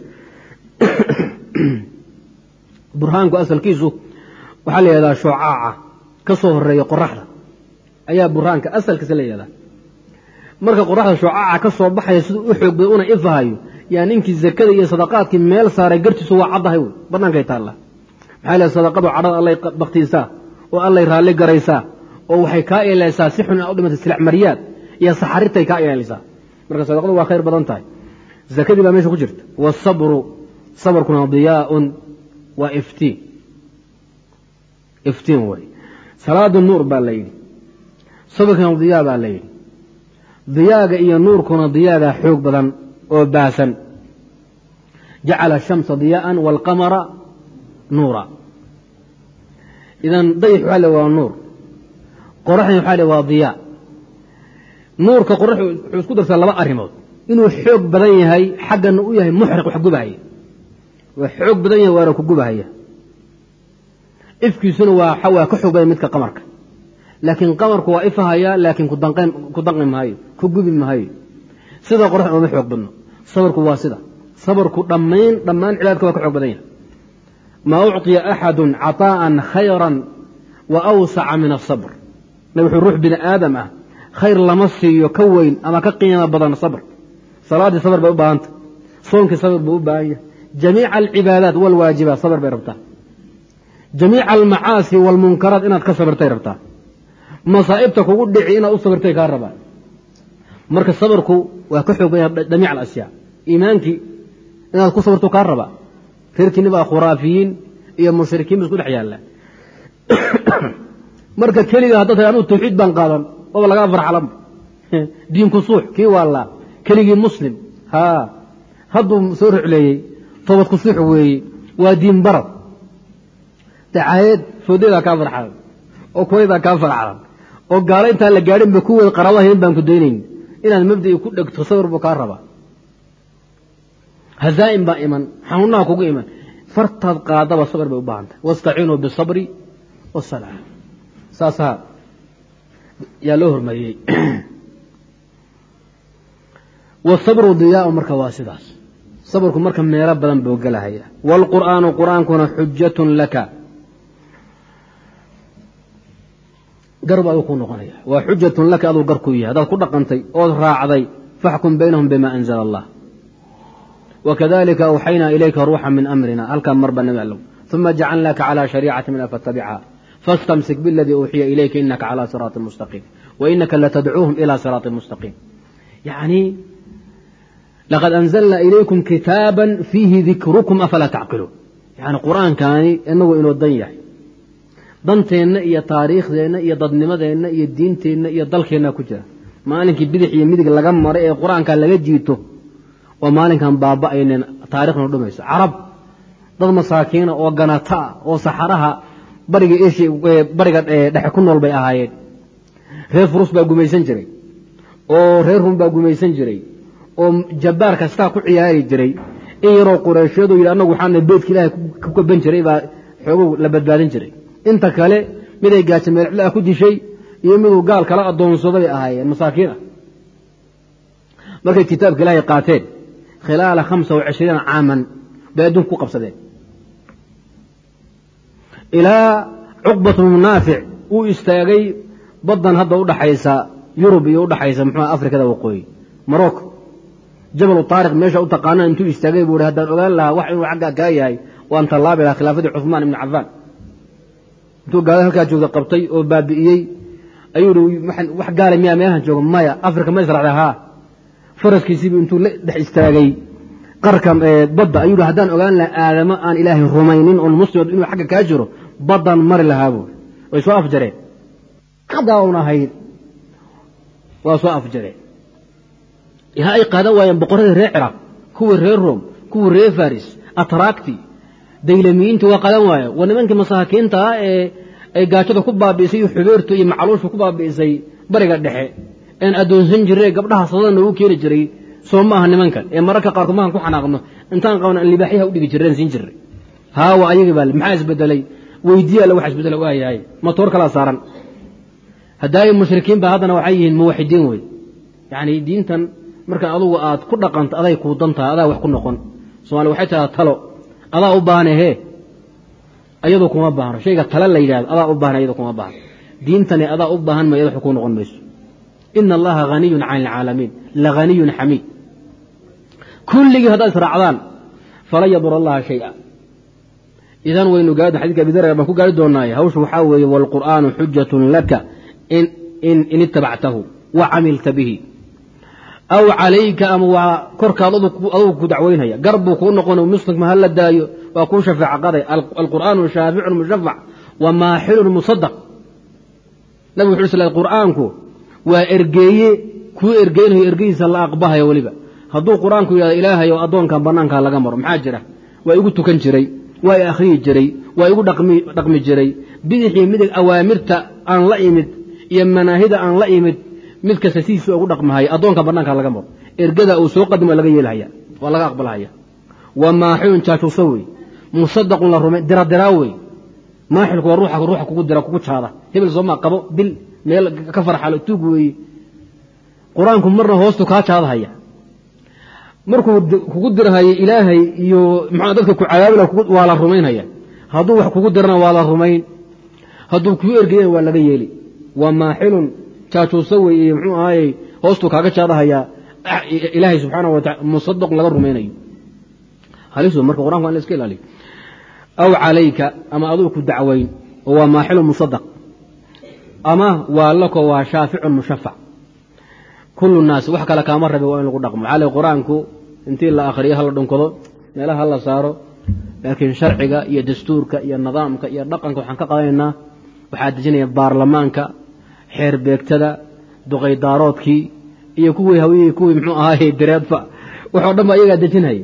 برهانك أصل كيسو وحال هذا شعاعة كصهر ري قرحة أيا برهانك أصل كسلي هذا مركا قرحة شعاعة كصهر بحا يسدو أحب بيقونا إفهايو يعني إنك الزكاة يا صدقات كميل صار قرت سوى عضها يقول برنانك يتالله حال صدقة عرض الله بقتيسا والله يرهالي قريسا oo waxay ka eelaysaa si xun u dhimatay silaac mariyaad iyo saxaritay ka eelaysaa marka sadaqadu waa khayr badan tahay zakadii baa meesha ku jirta wasabru sabrkuna diyaa'un wa iftiin way salaadu nuur baa la yidhi sabrkuna diyaa baa la yidhi diyaaga iyo nuurkuna diyaaga xoog badan oo baasan jacala shamsa diyaa'an walqamara nuura idan dayax waxa waa nuur qoraxdu waxa waa diyaa nuurka qoraxdu wuxuu isku darsaa laba arimood inuu xoog badan yahay xaqana uu yahay muxriq wax gubaaya waa xoog badan yahay waana ku gubaaya ifkiisuna waa xawaa ka xoog badan midka qamarka laakiin qamarku waa ifahaya laakiin ku danqin maayo ku gubi maayo sida qoraxdu ma xoog badno sabarku waa sida sabarku dhammaan cilaadka waa ka xoog badan yahay ma u'tiya ahadun ataa'an khayran wa awsa'a min as-sabr نبي روح بن آدم خير لمصي يكوين أما كقيمة بدن صبر صلاة صبر بأبا أنت صومك صبر بأبا جميع العبادات والواجبات صبر بربطة جميع المعاصي والمنكرات إنها تكسبر تيربطة مصائبتك ودعي إنها أصبر تيكاربا مركز صبرك وكحب جميع الأشياء إيمانك إنها تكسبر تكاربا فيرك نبقى خرافيين إيا مشركين بسكول حيال marka kaliya hadda tahay anu tawxiid baan qaadan oo laga farxalam diinku suux kii wala kaligi muslim ha haddu soo rucleeyay toobad ku suux weey waa diin barad taayid fudida ka farxalam oo kooyda ka farxalam oo gaala inta la gaarin ba kuwada qarawaha baan ku deenin inaad mabdii ku dhagto sawir buu ka raba hazaa'im ba iman xanuuna kugu iman fartad qaadaba sabr bay u baahantay wastaciinu bisabri wasalaam ساسا يا لهر ماي والصبر ضياء مركا واسداس صبركم مركا ميرا بدن بوغلاهيا والقران قرانكم حجة لك قرب يكون قنيا وحجة لك ادو قركويا هذا كو دقنتي او راعدي فاحكم بينهم بما انزل الله وكذلك اوحينا اليك روحا من امرنا الكم مربى النبي ثم جعلناك على شريعه من فاتبعها فاستمسك بالذي أوحي إليك إنك على صراط مستقيم وإنك لتدعوهم إلى صراط مستقيم يعني لقد أنزلنا إليكم كتابا فيه ذكركم أفلا تعقلون يعني القرآن كان إنه الضيح ضنتين إيا تاريخ ذينا إيا ضدنما ذينا إيا الدين تينا إيا ضلخينا كجا مالك بدح يميدك لغم مرئي القرآن كان لجيته ومالك كان بابا إينا تاريخنا ردميس عرب ضد مساكين وقناطاء وصحرها bariga eeshi bariga dhexe ku nool bay ahaayeen reer furus baa gumaysan jiray oo reer rum baa gumaysan jiray oo jabbaar kasta ku ciyaari jiray in yaroo quraysheedu yiri anagu waxaan beedka ilaahay ku kaban jiray baa xogo la badbaadin jiray inta kale miday gaajo meel cilla ku dishay iyo miduu gaal kala adoonsaday ahaayeen masaakiin markay kitaabka ilaahay qaateen khilaala 25 caaman bay adduunka ku qabsadeen إلى عقبة منافع ويستاغي بدن هذا ودحيسا يوروبي ودحيسا محمد أفريقيا وقوي مروك جبل الطارق ماشي أو تقانا أنتو يستاغي بوري هذا قال لها وحي وحقا كاي وأنت الله بلا خلافة عثمان بن عفان أنتو قال لك جوز قبطي وبابئي أيورو وح قال مياه جوز مايا أفريقيا ما يزرع لها فرس كيسيبي أنتو لح يستاغي قركم بدا أيورو هدان قال لها آدم أن إله الرومينين والمسلم إنه حقا كاجرو بدن مر لهابو ويسوا أفجرين قداونا هيد ويسوا أفجرين هاي قداوا ينبقر الرعرة كو الريروم كو الريفارس أتراكتي ديلمين تو قداوا ونمنك مساكين تا أي قاتلوا كوبا بيسي حبيرتو يمعلوش كوبا بيسي بريق الدحي إن أدون زنجري قبلها صدان نو كيري جري soomaha nimankan ee mararka qaar kuma ku xanaaqno intaan qabna in libaaxiyaha u dhigi jireen siin jiray haawa ayaga bal maxaa isbedelay weydiiya la wax isbedel waa yahay motor kala saaran haday mushrikiin ba hadana waxay yihiin muwaxidiin way yaani diintan marka adugu aad ku dhaqanto aday ku dantaa adaa wax ku noqon Soomaali waxay tahay talo adaa u baahnaa ayadu kuma baahno shayga tala la yiraahdo adaa u baahnaa ayadu kuma baahno diintani adaa u baahan ma wax ku noqon mayso inna allaha ghaniyun 'anil 'alamin la ghaniyun hamid kulliga hada israacdaan fala yadur allah shay'a idan waynu gaad xadiiska bidara baan ku gaari doonaa hawshu waxa weeye wal qur'aanu hujjatun laka in ittaba'tahu wa 'amilta bihi aw 'alayka am wa korkaadu ku dacweynaya garbu ku noqono muslim ma hal daayo wa ku shafaa'a qaday al qur'aanu shaafi'un mushaffa' wa maahilun musaddaq nabi sallallahu qur'aanku wa ergeeye ku ergeynayo ergeysa la aqbahayo waliba hadduu quraanku yiraahdo ilaahay oo adoonkan banaanka laga maro maxaa jira waa igu tukan jiray waa akhriyi jiray waa igu dhaqmi jiray bidixii midig awaamirta aan la imid iyo manaahida aan la imid mid kasta siisu ugu dhaqmahay adoonka banaanka laga maro ergada uu soo qadimo laga yeelaya waa laga aqbalaya wa maahun chaatu sawi musaddaqun la rumay diradiraaway maahilku ruuxa kugu dira kugu jaada hebel soo qabo dil meel ka farxalo tuugay quraanku marna hoostu ka jaadahaya markuu kugu dirahay ilaahay iyo maxaa dadka ku cadaabila waa la rumaynaya haduu wax kugu dirna waa la rumayn haduu ku ergeeyay waa laga yeeli wa maahilun chaatu sawi muxuu ahaayay hoostu kaaga jaadahaya ilaahay subhanahu wa ta'ala musaddaq laga rumaynayo halisu marka quraanku aan iska ilaaliyo aw alayka ama aduu ku dacweyn oo maahilun musaddaq ama waa lako waa shaafi'un mushaffa' kullu naas wax kala kaama rabi waa in lagu dhaqmo xalay quraanku intii la akhriyo hal dhunkado meelaha la saaro laakiin sharciga iyo dastuurka iyo nidaamka iyo dhaqanka waxaan ka qaadaynaa waxa dejinaya baarlamaanka xeer beegtada duqay daaroodkii iyo kuwii hawiyay kuwii muxuu ahaayay direedfa waxa dhan ba iyaga dejinay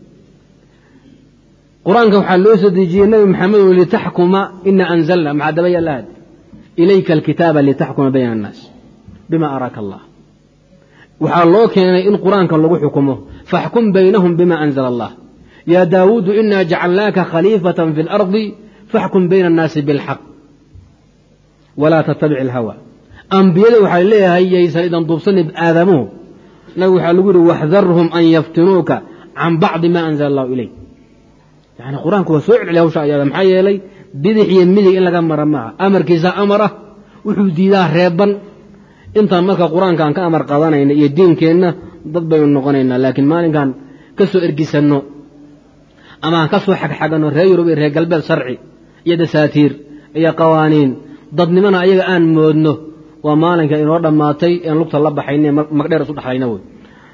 quraanka waxa loo soo dejiyay nabi maxamed oo li tahkuma inna anzalna ma'a dabaya lahad ilayka alkitaba li tahkuma bayna an-nas bima araka allah waxa loo keenay in quraanka lagu xukumo fahkum baynahum bima anzala allah ya daawud inna ja'alnaka khalifatan fil ardi fahkum bayna an-nas bil haqq wala tattabi' al-hawa anbiyada waxa leeyahay yeysan idan duubsanib aadamuhu nabi waxa lagu yiri wahdharhum an yaftinuka an ba'd ma anzala allah ilayk yani quraanku waa soo cilay hawsha ayada maxay yeelay bidixii midig in laga marama amarkiisa amara wuxuu diidaa reeban inta marka quraanka aan ka amar qaadanayna iyo diinkeena dad bay noqonayna laakiin maalinkan ka soo ergisano ama ka soo xagxagano reer Yurub iyo reer galbeed sharci iyo dasaatiir iyo qawaaniin dadnimana ayaga aan moodno waa maalinka inoo dhamaatay in lugta la baxaynay magdheer isu dhaxlayna way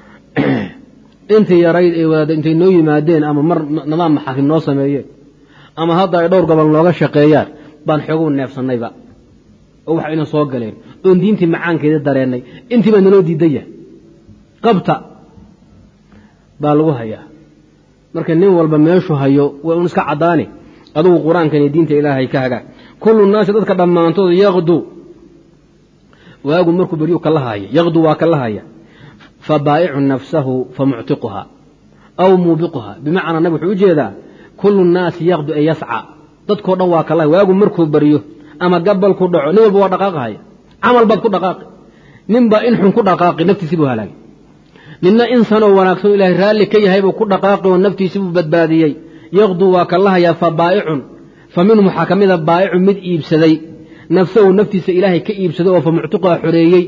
intii yarayd ay wada intay noo yimaadeen ama mar nidaam maxaakim noo sameeyeen ama hadda ay dhowr gobol looga shaqeeyaan baan xoog u neefsanayba oo wax ina soo galeen oo diintii macaankeeda dareenay intii baa naloo diidaya qabta baa lagu hayaa marka nin walba meeshu hayo waa un iska cadaani adigu quraankan iyo diinta ilaahay ka haga kullu naas dadka dhamaantood yaqdu waagu markuu bariyo kala haaya yaqdu waa kala haaya fabaa'i'u nafsahu famu'tiquha aw mubiquha bimaana nabi wuxuu jeedaa kullu naas yaqdu ay yas'a dadkoo dhan waa kala waagu markuu bariyo ama gabal ku dhaco nin walba waa dhaqaaqay amal bad ku dhaqaaqay ninba in xun ku dhaqaaqay naftiisa buu halay ninna insano wanaagsan ilaahay raali ka yahay buu ku dhaqaaqay oo naftiisa buu badbaadiyay yaqdu waa kala haya fabaa'un faminhum hakamida baa'i'u mid iibsaday nafsuhu naftiisa ilaahay ka iibsaday oo famu'tiqa xureeyay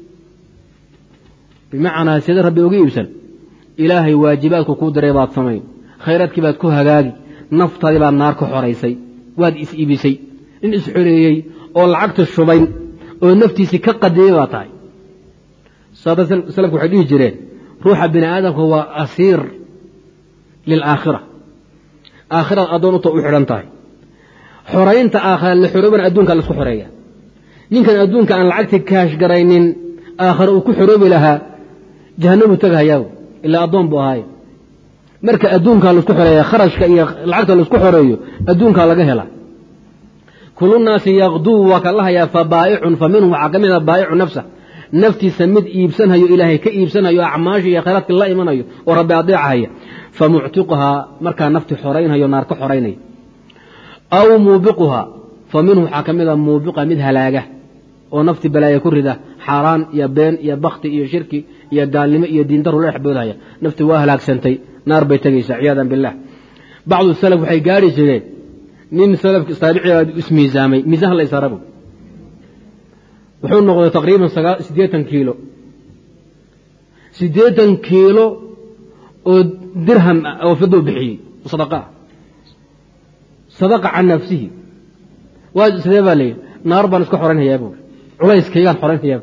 bimaana sida rabbi ugu iibsan ilaahay waajibaadku ku diray baad sameey khayraadkii baad ku hagaagi naftaadii baad naar ku xoreysay waad is iibisay in is xureeyay oo lacagta shubayn oo naftiisa ka qadiyay baa tahay salafku waxay dhihi jireen ruuxa bini aadamku waa asiir lil aakhirah aakhirah adoonta u xiran tahay xoreynta aakhirah la xorooban adduunka la isku xoreeya ninkan adduunka aan lacagta kaash garaynin aakhirah uu ku xoroobi lahaa jahannam tagayaaw ila adoon buu ahay marka adduunka la isku xoreeya kharashka iyo lacagta la isku xoreeyo adduunka laga hela kullu naas yaqdu wa kallaha ya fabaa'i'un faminhu aqamina baa'i'u nafsa نفتي سمد إيبسنها إلهي كإيبسنها أعماشي يا خيرات الله إيمانها وربي أضيعها فمعتقها مركا نفتي حرينها ينارك حريني أو موبقها فمنه حاكم إذا موبقة مدها لاجة ونفتي بلا يكر ذا حرام يا بين يا بخت يا شركي يا دالمة يا دين در ولا يحبونها نفتي واهلاك سنتي نار بيتجيس عياذا بالله بعض السلف وحي قاري سيدي من سلف استابعي اسمي زامي ميزان الله يساربه وحول نقضي تقريبا 6 كيلو 6 كيلو ودرهم أو فضل بحي وصدقاء صدقة عن نفسه واجد سيدي لي نار بانسكو حورين هيابو علايس كيان حورين هيابو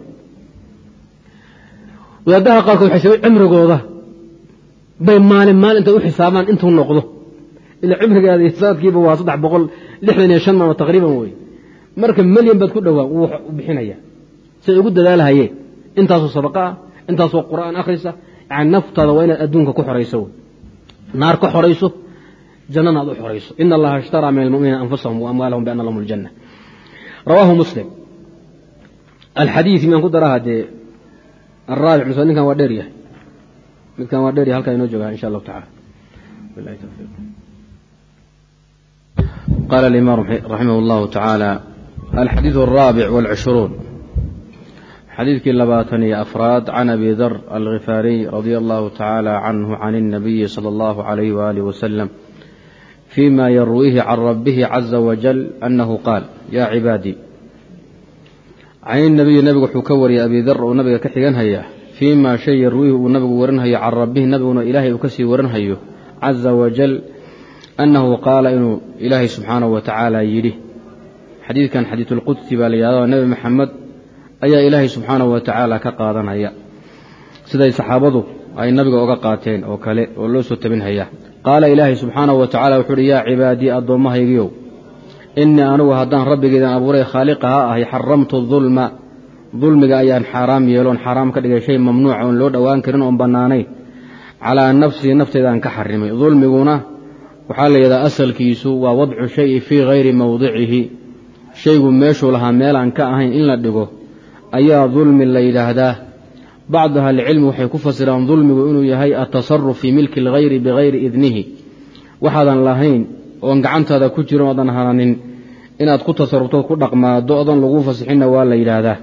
ويدها قالكم حسوي عمر قوضة بين مال انت وحسابان انتم نقضه إلا عمر هذه السنة كيف هو صدح بقول لحنا يشنما تقريبا وي مركب مليون بد كله وبحين هي سيقول دلالها هي انت صو صدقاء انت صو قرآن أخرسه عن نفط وين أدونك كحريسو نار كحريسو جنة ذو حريسو إن الله اشترى من المؤمنين أنفسهم وأموالهم بأن لهم الجنة رواه مسلم الحديث من قدر هذا الرابع مثلا كان وديريه كان وديريه هل كان ينوجها إن شاء الله تعالى بالله توفيق. قال الإمام رحمه الله تعالى الحديث 24 حديث كلباتني أفراد عن أبي ذر الغفاري رضي الله تعالى عنه عن النبي صلى الله عليه وآله وسلم فيما يرويه عن ربه عز وجل أنه قال يا عبادي عن النبي حكور يا أبي ذر ونبي كحيان هيا فيما شيء يرويه ونبي ورنهي عن ربه نبي وإلهي وكسي ورنهيه عز وجل أنه قال إنه إلهي سبحانه وتعالى يريه حديث كان حديث القدس بالياء النبي محمد أي إلهي سبحانه وتعالى كقاضن هيا سيدي صحابته أي النبي وقاقاتين وكله ولوسة من هيا قال إلهي سبحانه وتعالى وحر يا عبادي أضمه يجيو إني أنا وهدان ربي إذا أبوري خالقها أي حرمت الظلم ظلم أيان حرام يلون حرام كده شيء ممنوع لو دوان كرن بناني على نفسي إذا كحرمي ظلم يقونا وحال إذا أسل كيسو ووضع شيء في غير موضعه شيء ماشو لها ميلان كأهين إلا دقو أي ظلم اللي هذا بعضها العلم وحيكفسر عن ظلم وإنه يهي التصرف في ملك الغير بغير إذنه وحدا لهين وانقعنت هذا كتير وضن هرانين إن أتكو تصرفتو كدق ما دوضن لغوفة سحنا ولا هذا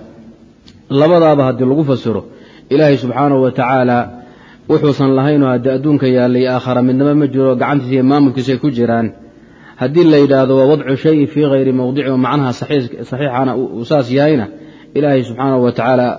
لبضا بهد لغوفة سره إلهي سبحانه وتعالى وحوصا لهين هذا أدونك يا اللي آخر من دم مجرى قعنت في أمامك سيكو جيران هدي اللي هذا ووضع شيء في غير موضعه ومعنها صحيح أنا أساسي هنا إلهي سبحانه وتعالى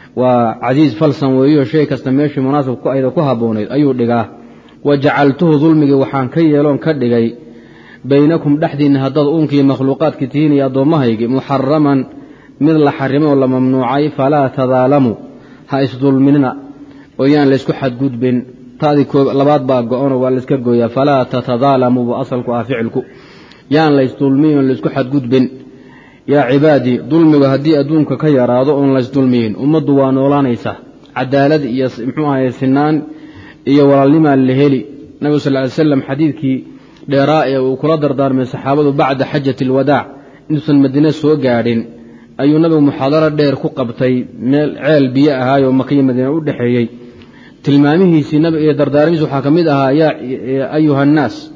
وعزيز فلسا ويو شيء كاستميشي مناسب أيضا كهابوني أيو دقاه وجعلته ظلمي وحان كيلون كدقاي بينكم دحدين هداد أنكي مخلوقات كتين يا ضمهيك محرما مثل حرمه ولا ممنوعي فلا تظالموا هايس ظلمنا ويان ليسكو حد قد بين تادي لباد باقعون والاسكا قويا فلا تتظالموا بأصلكوا أفعلكوا يان ليس ظلمين ليسكو حد قد بين يا عبادي ظلمي وهدي أدونك كي يراضون ليس ظلمين أمدوا ونولانيسا عدالة يسمحوها يسنان إيا ورالما اللي هلي نبي صلى الله عليه وسلم حديثكي ديرائي وكلا دردار من صحابته بعد حجة الوداع نفس المدينة سوى قارين أي نبي محاضرة دير كقبتي ميل عيل بياء هاي ومقيم مدينة ودحيي تلمامه سنبي دردارميز وحاكميدها يا أيها الناس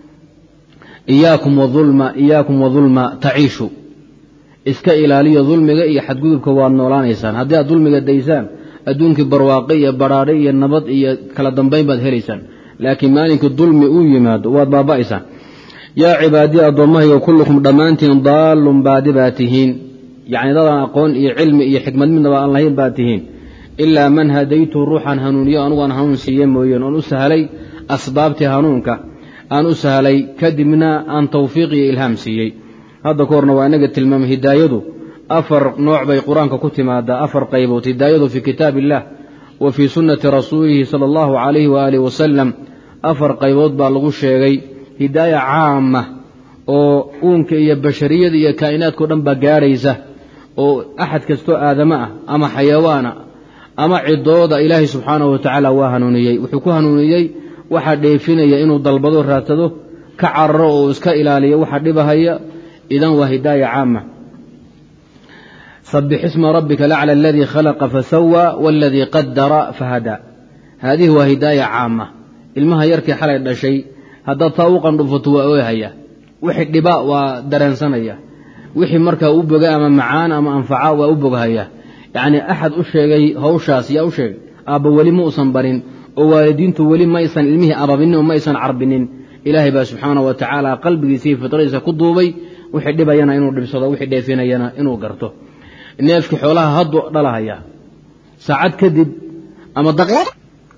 إياكم وظلم تعيشوا إسكا إلالية ظلمك إيا حد قدرك وانولان إيسان هذا ظلمك الديسان أدونك برواقية برارية النبط إيا كلا دنبين باد هليسان لكن مالك الظلم أويماد وضبابا إيسان يا عبادي أضمه وكلكم ضمانتين ضال بادباتهين يعني ضال أقول إيا علم إيا حكمة من الله باتهين إلا من هديته روحا هنونيا أنوان هنون سيام ويان أن أسهلي أسبابتي هنونك أن أسهلي كدمنا أن توفيقي إلهام سيي هذا كورنا وأنك تلمام هدايته أفر نوع بي قرآنك كتم هذا أفر قيبوت هدايته في كتاب الله وفي سنة رسوله صلى الله عليه وآله وسلم أفر قيبوت بالغو الشيغي هداية عامة وأنك إيا بشرية إيا كائنات كورن بقاريزة وأحد كستو آدماء أما حيوانا أما عدود إلهي سبحانه وتعالى وهنونيي وحكو هنونيي وحد يفيني إنو ضلبضو راتدو كعرو اسكا إلالي وحد بهاي إذن وهداية عامة صبح اسم ربك الأعلى الذي خلق فسوى والذي قدر فهدى. هذه هو هداية عامة. المها يركي حلقة شيء هذا طوقا رفتوا وهي وحي دباء ودرن سنية وحي مركا أبقى أما معانا أما أنفعا وأبقى هي يعني أحد أشيغي هوشاس يا أشيغ أبا ولي مؤسن برين ووالدين ولي ما يسن علمه أبابين وما يسن عربين إلهي با سبحانه وتعالى قلبي سيف طريقة كدوبي وحي دبا ينا إنو دبسودا وحي ديفين ينا إنو قرته neefki xoolaha haddu dhalahaya saacad kadib ama daqiiq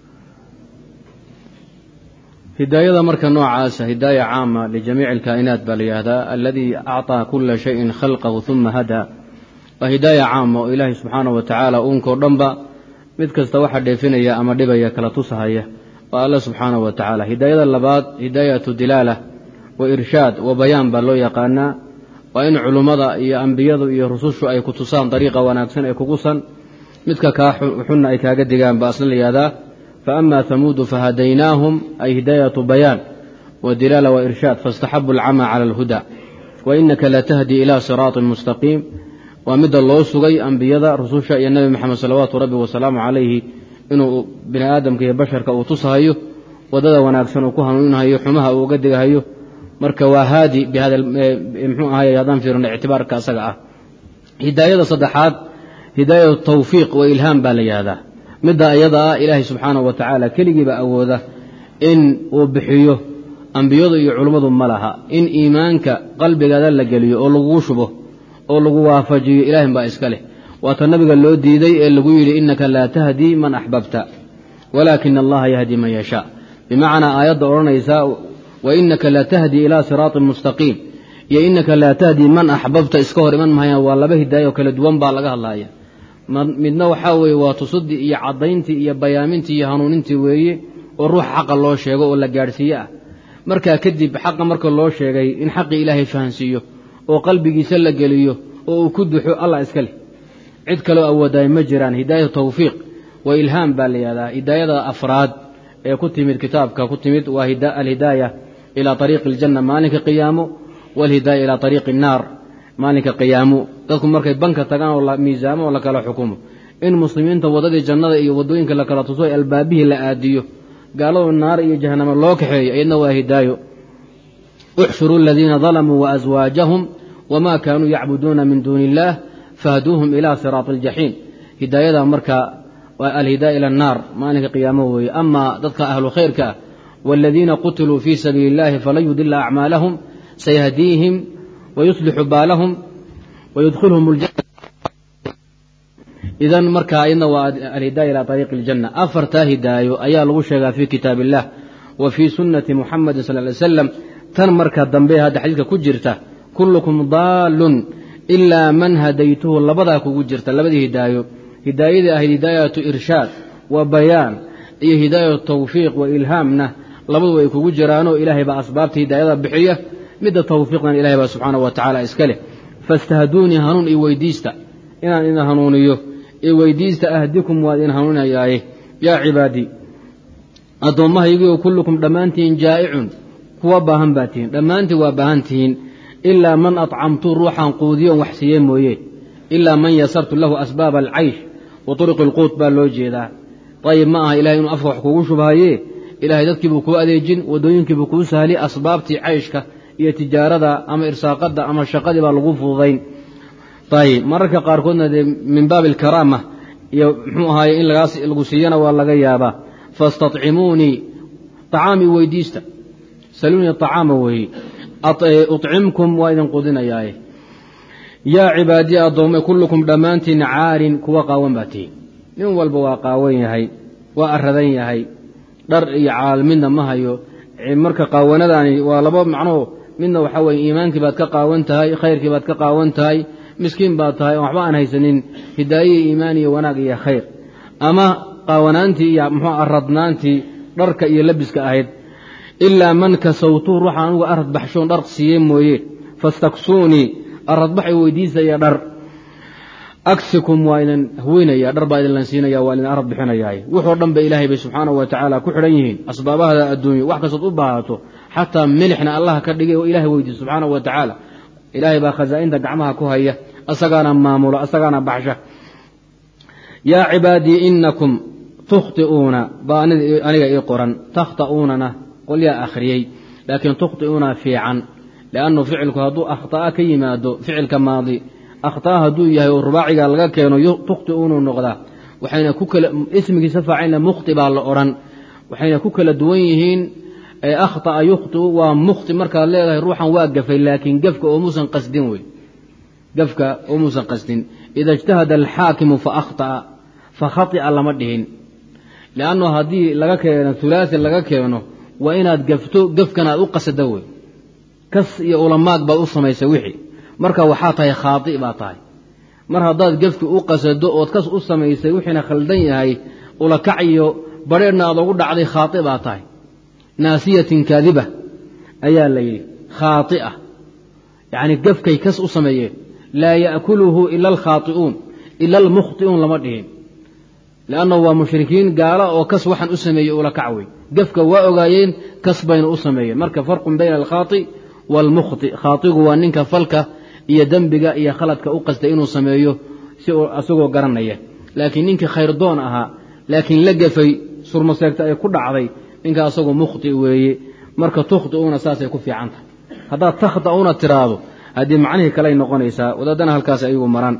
hidaayada marka noocaasa hidaaya caama lijamiic alkaa'inaat baa la yihahdaa alladii acطaa kula shayin khalqahu uma hadaa waa hidaaya caama oo ilaahay subxaanahu wa tacaala uunkao dhanba mid kasta waxa dheefinaya ama dhibaya kala tusahaya waa alla subxaanahu wa tacaala. hidaayada labaad hidaayatu dilaala wa irshaad wa bayaan baa loo yaqaanaa waa in culummada iyo ambiyadu iyo rusushu ay ku tusaan dariiqa wanaagsan ee kugusan midka kaa xunna ay kaaga digaan ba asla la yihahdaa. fa ama hamuudu fahadaynaahum ay hidaayatu bayaan wa dilaala wa irshaad faاstaxabu alcama cala alhuda wa inaka latahdi ila siraaطin mustaqiim. waa midda loo sugay ambiyada rususha iyo nebi moxamed salawaatu rabbi wasalaamu calayhi inuu bini aadamka iyo basharka uu tusahayo wadada wanaagsan uu ku hanuuninahayo xumaha uu uga digahayo marka waa haadi bihada muxuu ahaay haddaan fiirino ictibaarka asaga ah. hidaayada saddexaad hidaayatu tawfiiq wa ilhaam baa la yihahdaa. midda iyada ah ilaahay subxaanahu wa tacaala keligiiba awooda in uu bixiyo ambiyadu iyo culummadu ma laha in iimaanka qalbigaada la geliyo oo lagugu shubo oo lagu waafajiyo ilaahin baa iska leh. waata nabiga loo diiday ee lagu yidhi innaka laa tahdii man axbabta walaakina allaha yahdi man yashaa bimacnaa aayadda odhanaysaa وإنك لا تهدي إلى صراط مستقيم يا إنك لا تهدي من أحببت إسكهر من مهيا والله به هداية وكلا دوان بالغها الله midna waxaa weeye waa tusudi iyo cadayntii iyo bayaamintii iyo hanuunintii weeye oo ruux xaqa loo sheego oo la gaadhsiiye ah. markaa kadib xaqa marka loo sheegay in xaqii ilaahay fahansiiyo oo qalbigiisa la geliyo oo uu ku duxo allah iska leh cid kaloo awooday ma jiraan. hidaayatu tawfiiq wa ilhaam baa la yihahdaa. hidaayada afraad ee ku timid kitaabka ku timid waa alhidaaya ilaa ariiqi aljanna maalinka qiyaamo walhidaaya ilaa ariiqi annaar maalinka qiyaamo. dadku markay banka tagaan oo la miisaamo oo la kala xukumo in muslimiinta wadadii jannada iyo wadooyinka la kala tuso albaabihii la aadiyo gaaladu naar iyo jahannamo loo kaxeeyo iyadna waa hidaayo. uxshuruu aladiina dalamuu waaswaajahum wamaa kaanuu yacbuduuna min duuni illaah fahduuhum ilaa siraati aljaxiim. hidaayada marka waa alhidaaya ila annaar maalinka qiyaamo weeye. amaa dadka ahlu khayrka ah waaladiina qutiluu fii sabiili illahi falan yudila acmaalahum sayahdiihim wayuslixu baalahum wayudkhilhum aljanna. idan markaa iyadna waa alhidaaya ilaa ariiqi aljanna. afartaa hidaayo ayaa lagu sheegaa fii kitaab illah wa fii sunnati muxamadin sal ly slam. tan marka dambe hadda xadiidka ku jirta kullukum daalun ilaa man hadaytuhu labadaa kugu jirta labadii hidaayo. hidaayadii ahayd hidaayatu irshaad wa bayaan iyo hidaayatu tawfiiq wa ilhaamna labadu way kugu jiraanoo ilaahay baa asbaabta hidaayada bixiya midda tawfiiqdan ilaahay baa subxaanahu wa tacaala iska leh. fastahduunii hanuun ii weydiista inaan idin hanuuniyo ii weydiista ahdikum waa idin hanuuninayaaye. yaa cibaadii addoommahaygii kullukum dhammaantihiin jaa'icun kuwa baahan baa tihiin dhammaantiin waa baahan tihiin ilaa man acamtu ruuxan quudiyoon wax siiye mooye ilaa man yasartu lahu asbaaba alcaysh wa turuqi alquut baa loo jeedaa. ayib ma aha ilahay inuu afka wax kugu shubhaye ilaahay dadkiibuu kuu adeejin wadooyinkiibuu kuu sahli asbaabtii cayshka iyo tijaarada ama irsaaqada ama shaqadii baa lagu fududayn. ayib mararka qaarkoodna dee min baabi alkaraama iyo muxuu ahaaye in lagu siiyana waa laga yaabaa. faاstaطcimuunii طacaamii weydiista saluunii طacaama weeye uطcimkum waa idin qudinayaaye. yaa cibaadiya addoomme kullukum dhammaantiin caarin kuwa qaawan baa tihiin nin walba waa qaawan yahay waa aradan yahay dhar iyo caal midna ma hayo. marka qaawanadaani waa laba macnoo midna waxaa weye iimaankii baad ka qaawan tahay khayrkii baad ka qaawan tahay miskiin baad tahay oo waxba aan haysanin hidaaye iimaan iyo wanaag iyo khayr. ama qaawanaantii iyo muxuu aradnaantii dharka iyo labiska ahayd ilaa man kasawtuu ruuxa anugu arad baxshoon dhar siiye mooye fastaksuunii aradbaxay weydiisaya dhar agsikum waa idin hweynaya dhar baa idinlan siinaya waa idin arad bixinayaay. wuxoo dhan ba ilaahay bay subxaanahu wa tacaala ku xidhan yihiin asbaabahada adduunya wax kastood u baahato xataa milixna allah ka dhigay oo ilaahay weydiiso subxaanahu wa tacaala. ilaahay baa khasaa'inta gacmaha ku haya asagana maamulo asagana baxsha yaa cibaadii inakum tukhti'uuna baa aniga ii qoran takhta'uunana qolyaa akhriyey laakiin tukhti'uuna fiican liannu ficilku hadduu akhta'a ka yimaado ficilka maadi akhta'a hadduu yahay oo rubaaciga laga keeno tukhti'uunuu noqdaa waxayna ku kala ismigiisa faacilna mukhti baa la odhan waxayna ku kala duwan yihiin akhta'a yukhti'u waa mukhti markaad leedahay ruuxan waa gafay laakiin gafka oo muusan qasdin wey gafka oo muusan qasdin ida ijtahada alxaakimu fa akhta'a fa khati'a lama dhihin liannu haddii laga keeno hulaasi laga keeno waa inaad gafto gafkan aad u qasada wey kas iyo ulamaag baad u samaysay wixii marka waxaa tahay khaati' baa tahay mar haddaad gafki u qasado ood kas u samaysay wixiina khaldan yahay ulakac iyo badheerhna aad ugu dhacday khaati' baa tahay naasiyatin kaadiba ayaa la yidhi khaati'a yacni gafkay kas u sameeyeen laa ya'kuluhu ila alkhaati'uun ila almukhti'uun lama dhihin liannahu waa mushrikiin gaala oo kas waxaan u sameeyey ulakac wey gafka waa ogaayeen kas bayna u sameeyeen marka farqun bayna alkhaati' waalmukhti khaatigu waa ninka falka iyo dembiga iyo khaladka u qastay inuu sameeyo si asagoo garanaya laakiin ninkii khayrdoon ahaa laakiin la gafay surmaseegta ay ku dhacday ninka asagoo mukhti weeye marka tukhti'uuna saasay ku fiican tahay haddaad takhta'uuna tiraahdo haddii macnihii kaley noqonaysaa wadaadana halkaas ayagu maraan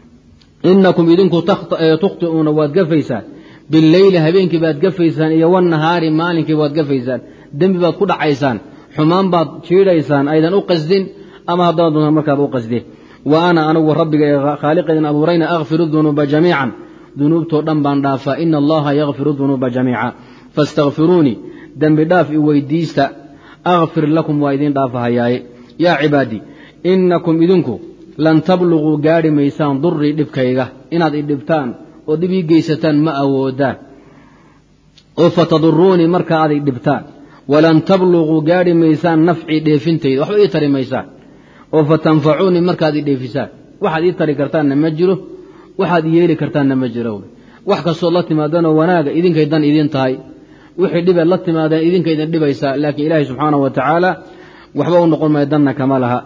inakum idinku tukhti'uuna waad gafaysaan bileyli habeenkii baad gafaysaan iyo wannahaari maalinkii baad gafaysaan dembi baad ku dhacaysaan xumaan baad jiidhaysaan aydan u qasdin ama haddaad doontaan markaad u qasdeen wa ana anigu rabbiga ee khaaliqaydin abuurayna akfiru dunuuba jamiican dunuubtoo dhan baan dhaafaa ina allaha yakfiru dunuuba jamiica faاstakfiruunii dembi dhaaf i weydiista akfir lakum waa idiin dhaafahayaaye yaa cibaadii inakum idinku lan tabluguu gaadhi maysaan durii dhibkayga inaad i dhibtaan oo dhib ii geysataan ma awoodaan oo fataduruunii marka aad i dhibtaan walan tabluguu gaadhi maysaan nafcii dheefintayda waxba ii tari maysaan oo fatanfacuunii markaad i dheefisaan waxaad ii tari kartaanna ma jiro waxaad i yeeli kartaanna ma jiro wax kastood la timaadanoo wanaaga idinkay dan idin tahay wixii dhibeed la timaadeen idinka idin dhibaysaa laakiin ilaahay subxaanahu wa tacaala waxba u noqon maayo danna kama laha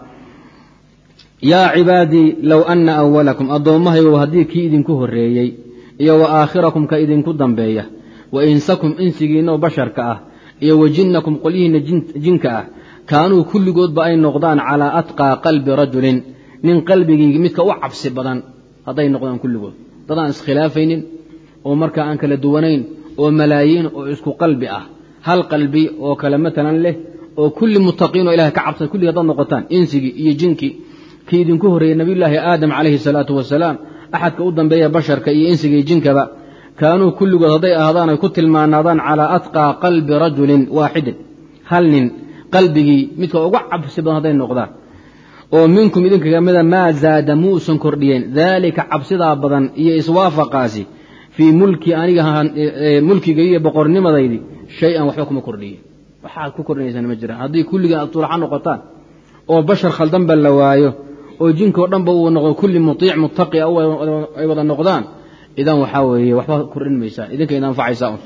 yaa cibaadii low anna awalakum addoommahaygow haddii kii idinku horreeyey iyo wa aakhirakum ka idinku dambeeya wa insakum insigiinoo basharka ah iyo wa jinnakum qolyihiinna jinka ah kaanuu kulligoodba ay noqdaan calaa atqaa qalbi rajulin nin qalbigii midka u cabsi badan hadday noqdaan kulligood dad aan iskhilaafaynin oo markaa aan kala duwanayn oo malaayiin oo isku qalbi ah hal qalbi oo kale matalan leh oo kulli muttaqiin oo ilahay ka cabsan kulliga haddaad noqotaan insigii iyo jinkii kii idinku horreeyey nabiyullaahi aadam calayhi salaatu wasalaam axadka u dambeeya basharka iyo insiga iyo jinkaba kaanuu kulligood hadday ahaadaan ay ku tilmaanaadaan calaa atqaa qalbi rajulin waaxidin hal nin qalbigii midka uga cabsi badan hadday noqdaan oo minkum idinka kamida maa zaada muusan kordhiyeen daalika cabsidaa badan iyo iswaafaqaasi fii mulki aniga mulkiga iyo boqornimadaydii shay-an waxba kuma kordhiye waxaad ku kordhinaysaan ma jiraan haddii kulliga aad tulaxa noqotaan oo bashar khaldanba la waayo oo jinkao dhanba uu noqdo kulli mutiic muttaqi ay wada noqdaan idan waxaa weeye waxba kordhin maysaan idinka idin anfacaysaa un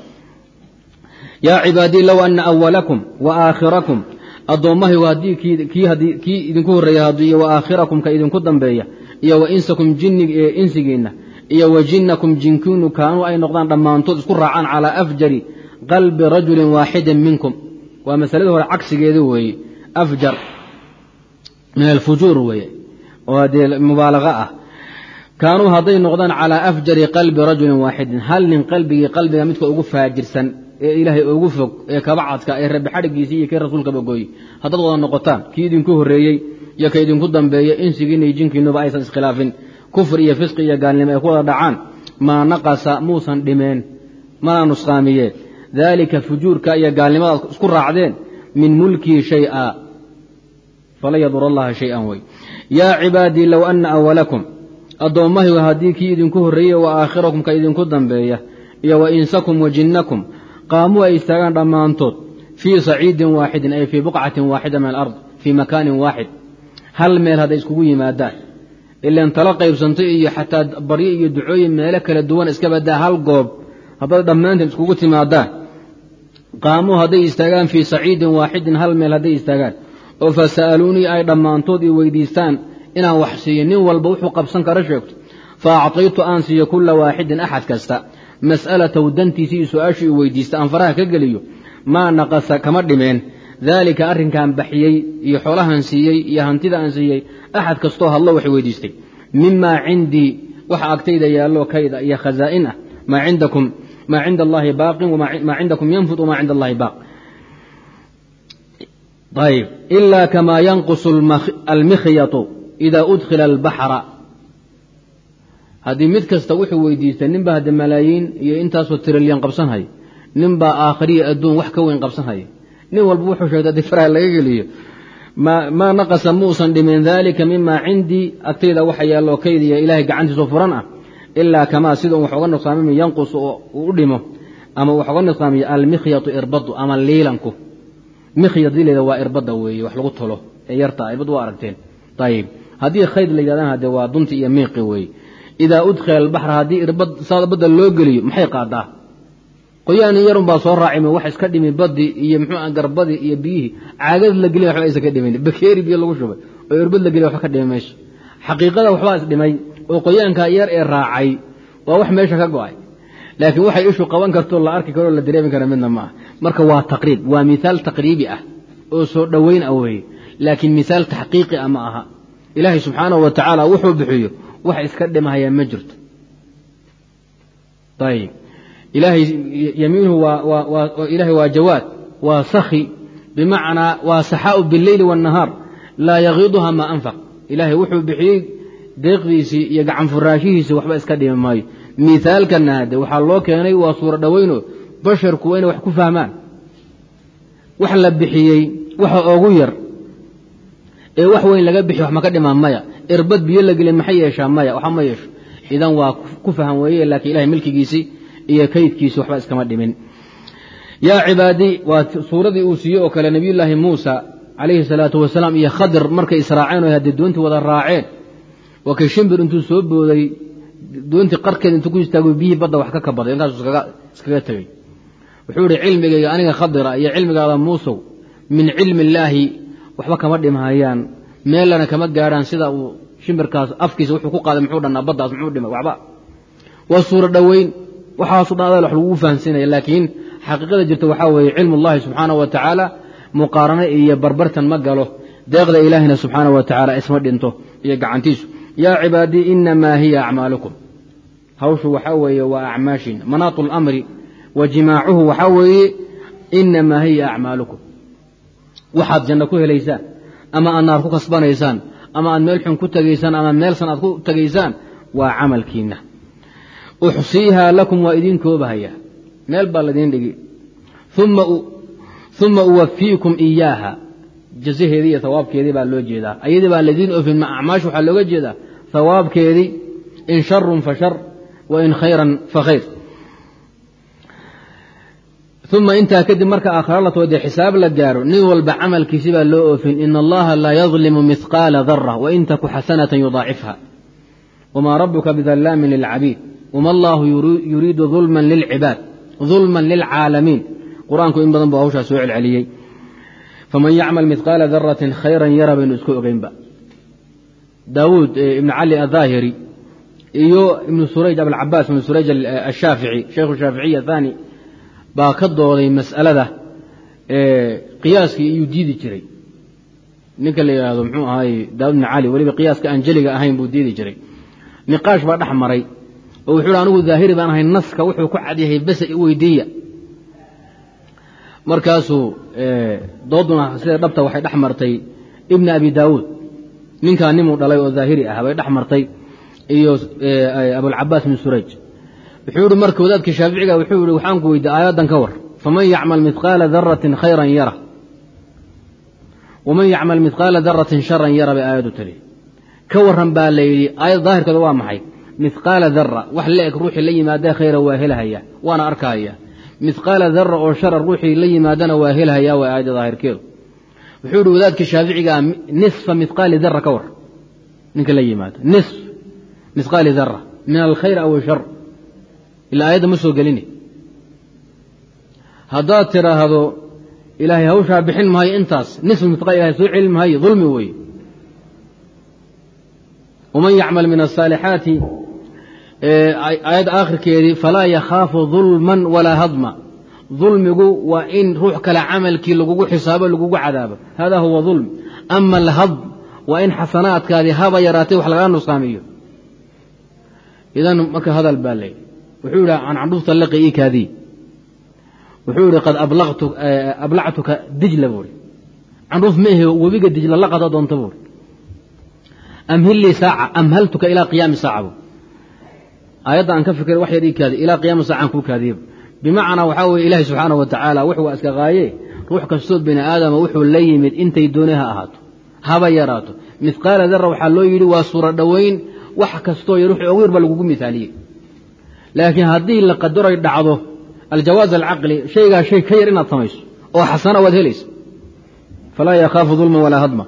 yaa cibaadii low anna awalakum wa aakhirakum addoommahaygu haddii kii idinku horreeya iyo wa aakhirakum ka idinku dambeeya iyo wa insakum insigiinna iyo wa jinnakum jinkiinu kaanuu ay noqdaan dhammaantood isku raacaan calaa afjari qalbi rajulin waaxidin minkum waa masaladii hore cagsigeeda weeye afjar min alfujuur weeye oo haddee mubaalaqa ah kaanuu hadday noqdaan calaa afjari qalbi rajulin waaxidin hal nin qalbiga midka ugu faajirsan ee ilaahay ugu fog ee kabacadka ee rabbi xadhiggiisii iyo kii rasuulkaba gooyey haddaad wada noqotaan kii idinku horreeyey iyo ka idinku dambeeya insigiina iyo jinkiinuba aysan iskhilaafin kufr iyo fisqi iyo gaalnimo ay ku wada dhacaan maa naqasa muusan dhimeen mana nusqaamiyeen daalika fujuurka iyo gaalnimadaad isku raacdeen min mulkii shay-a falan yadur allaha shay-an wey yaa cibaadii low anna awalakum addoommahaygu haddii kii idinku horreeyey wa aakhirakum ka idinku dambeeya iyo wa insakum wa jinnakum qaamuu ay istaagaan dhammaantood fii saciidin waaxidin ay fii buqcatin waaxida min alard fii makaanin waaxid hal meel hadday iskugu yimaadaan ilaan tala qaybsantay iyo xataa baryo iyo ducooyin meelo kala duwan iska badaa hal goob haddaad dhammaanteen iskugu timaadaan qaamuu hadday istaagaan fii saciidin waaxidin hal meel hadday istaagaan oo fasa'aluunii ay dhammaantood i weydiistaan inaan wax siiyo nin walba wuxuu qabsan kara sheegto fa acطaytu aan siiyo kula waaxidin axad kasta mas'alatahu dantiisii iyo su-aashii uu weydiista aan faraha ka geliyo maa naqasa kama dhimeen daalika arrinkaan baxiyey iyo xoolahan siiyey iyo hantida aan siiyey axad kastoo hadlo waxay weydiistay mimaa cindii waxa agtayda yaallo kayda iyo khazaa'in ah maa cinda allahi baaqin maa cindakum yanfud wamaa cinda allahi baaq ayb ilaa kamaa yanqusu almikhyatu idaa udkhila albaxra haddii mid kasta wuxuu weydiistay ninbaa hadda malaayiin iyo intaasoo tirilyan qabsanhaya ninbaa aakhiriya adduun wax ka weyn qabsanhaya nin walba wuxuu sheegtay haddii faraha laga geliyo maa naqasa muusan dhimin daalika mimaa cindii agtayda waxa yaalloo kaydiya ilaahay gacantiisoo furan ah ilaa kamaa sida un wax uga nuqsaamimi yanqusu oo uu u dhimo ama wax uga nuqsaamiyo almikhyatu irbadu ama liilanku mikhyad dileeda waa irbadda weeye wax lagu tolo ee yartaa irbad waa aragteen ayib haddii khayd la yidhahdana haddee waa dunti iyo miiqi weeye idaa udkhila albaxra haddii irbad saada badda loo geliyo maxay qaadaa qoyaan yarun baa soo raacime wax iska dhimi badii iyo muxuu garbadii iyo biyihii caagad la geliya waxba aysan ka dhimin bakeeri biyo lagu shubay oo irbad la geliya waxba ka dhimi mayso xaqiiqada waxbaa isdhimay oo qoyaankaa yar ee raacay waa wax meesha ka go-ay laakiin waxay ishu qaban karto la arki karo la dareemi kara midna ma ah marka waa taqriib waa mihaal taqriibi ah oo soo dhoweyn ah weeye laakiin mihaal taxqiiqi ah ma aha ilaahay subxaanahu wa tacaala wuxuu bixiyo wax iska dhimahaya ma jirto ayib ilaahay yamiinuhu ilaahay waa jawaad waa sakhi bimacnaa waa saxaa'u bileyli waannahaar laa yagiiduha maa anfaq ilaahay wuxuu bixiyey deeqdiisii iyo gacan furaashihiisii waxba iska dhimi maayo mihaalkana hadde waxaa loo keenay waa suuro dhoweyno basharku waa inay wax ku fahmaan wax la bixiyey waxa ugu yar ee wax weyn laga bixiy wax ma ka dhimaa maya irbad biyo la gelin maxay yeeshaa maya waxa ma yeesho idan waa ku faham weeye laakiin ilahay milkigiisii iyo kaydkiisii waxba iskama dhimin yaa cibaadii waa suuradii uu siiyey oo kale nebiyullaahi muusa calayhi salaatu wasalaam iyo khadir markay israaceen oo haddii doontii wada raaceen waa kay shimbir intuu soo booday doontii qarkeeda intuu ku istaago biyihii badda wax ka kabaday intaasuu iskaga tegey wuxuu ihi cilmigayga aniga khadira iyo cilmigaada muusow min cilmi illaahi waxba kama dhimhayaan meellana kama gaadhaan sida uu shimbirkaas afkiisa wuxuu ku qaaday muxuu dhannaa baddaas muxuu dhimay waxba waa suuro dhoweyn waxaasu dhan adaal wax lagugu fahansiinaya laakiin xaqiiqada jirta waxaa weeye cilmu ullahi subxaanahu wa tacaala muqaarano iyo barbartan ma galo deeqda ilaahina subxaanahu wa tacaala isma dhinto iyo gacantiisu yaa cibaadii inamaa hiya acmaalukum hawshu waxaa weeye waa acmaashiina manaatu lamri wa jimaacuhu waxaa weeye inamaa hiya acmaalukum waxaad janno ku helaysaan ama aad naar ku kasbanaysaan ama aad meel xun ku tegaysaan ama meel san aad ku tegaysaan waa camalkiina uxsiihaa lakum waa idiin koobahaya meel baa ladiin dhigi uma uwafiikum iyaaha jazaheedii iyo hawaabkeedii baa loo jeedaa ayadii baa ladiin ofin ma acmaash waxaa looga jeedaa hawaabkeedii in sharun fa shar wa in khayran fa khayr uma intaa kadib marka aakhara la toodee xisaab la gaaro nin walba camalkiisi baa loo oofin ina allaha laa yadlimu mihqaala dara wain taku xasanatan yudaacifha wamaa rabuka bidallaamin lilcabiid wama allahu yuriidu dulman lilcibaad dulman lilcaalamiin qur-aanku in badan buu hawshaa soo celceliyey faman yacmal mihqaala daratin khayran yara baynu isku ogeynba daawuud ibn cali adhaahiri iyo ibnu surayj abulcabaas ibnu surayj ashaafici shaykhu shaaficiya athani baa ka dooday mas'alada qiyaaskii iyuu diidi jiray ninka la yidhaahdo muxuu ahaay daawud ibn cali weliba qiyaaska aan jeliga ahayn buu diidi jiray niqaash baa dhex maray oo wuxuu hi anigu daahiri baan ahay naska wuxuu ku cadyahay bese weydiiya markaasuu dooduna sida dhabta waxay dhex martay ibna abi daawuud ninkaa nimuu dhalay oo daahiri ah bay dhex martay iyo abulcabaas ibn surayj wuxuu ihi marka wadaadka shaaficiga wuxuu yihi waxaan ku weydiye aayaddan ka war faman yacmal mihqaala daratin khayran yara waman yacmal mihqaala daratin sharan yara bay aayaddu tali ka waran baa la yidhi aayad daahirkeeda waa maxay mihqaala dara wax la eg ruuxii la yimaada khayra waa helahaya waana arkahaya mihqaala dara oo shara ruuxii la yimaadana waa helahaya waa aayadda daahirkeedu wuxuu yihi wadaadka shaaficigaa nisfa mihqaali dara ka war ninka la yimaada nisf mihqaali dara min alkhayr aw shar ilaa aayadda ma soo gelini haddaad tidhaahdo ilaahay hawshaa bixin mahayo intaas nisfu mihqaal ilahay soo celin mahayo dulmi weeye ومن يعمل من الصالحات آيات آخر كيدي فلا يخاف ظلما ولا هضما ظلمه وإن روح كلا عمل كي لقوق حسابه لقوق عذابه هذا هو ظلم. أما الهضم وإن حسنات كذي هذا يراتي وحلقان نصاميه. إذن مك هذا البالي وحول عن عندوف طلقي إيك هذه وحول قد أبلعتك دجلة بول عندوف ميه وبيق دجلة لقد أدون تبول أمهل لي ساعة أمهلتك إلى قيام ساعة أيضا أن كفكر وحي إيك هذه إلى قيام ساعة كوك هذه بمعنى وحاول إله سبحانه وتعالى وحو أسكغايه روحك السود بين آدم وحو اللي من أنت يدونها أهاته هذا يراته مثقال ذرة وحلو يلي وصورة دوين وحكستو يروح أوير بلقوق مثالية. لكن هذه اللي قدر يدعضه الجواز العقلي شيء كير إن الطميس وحسنة وذليس فلا يخاف ظلم ولا هضم.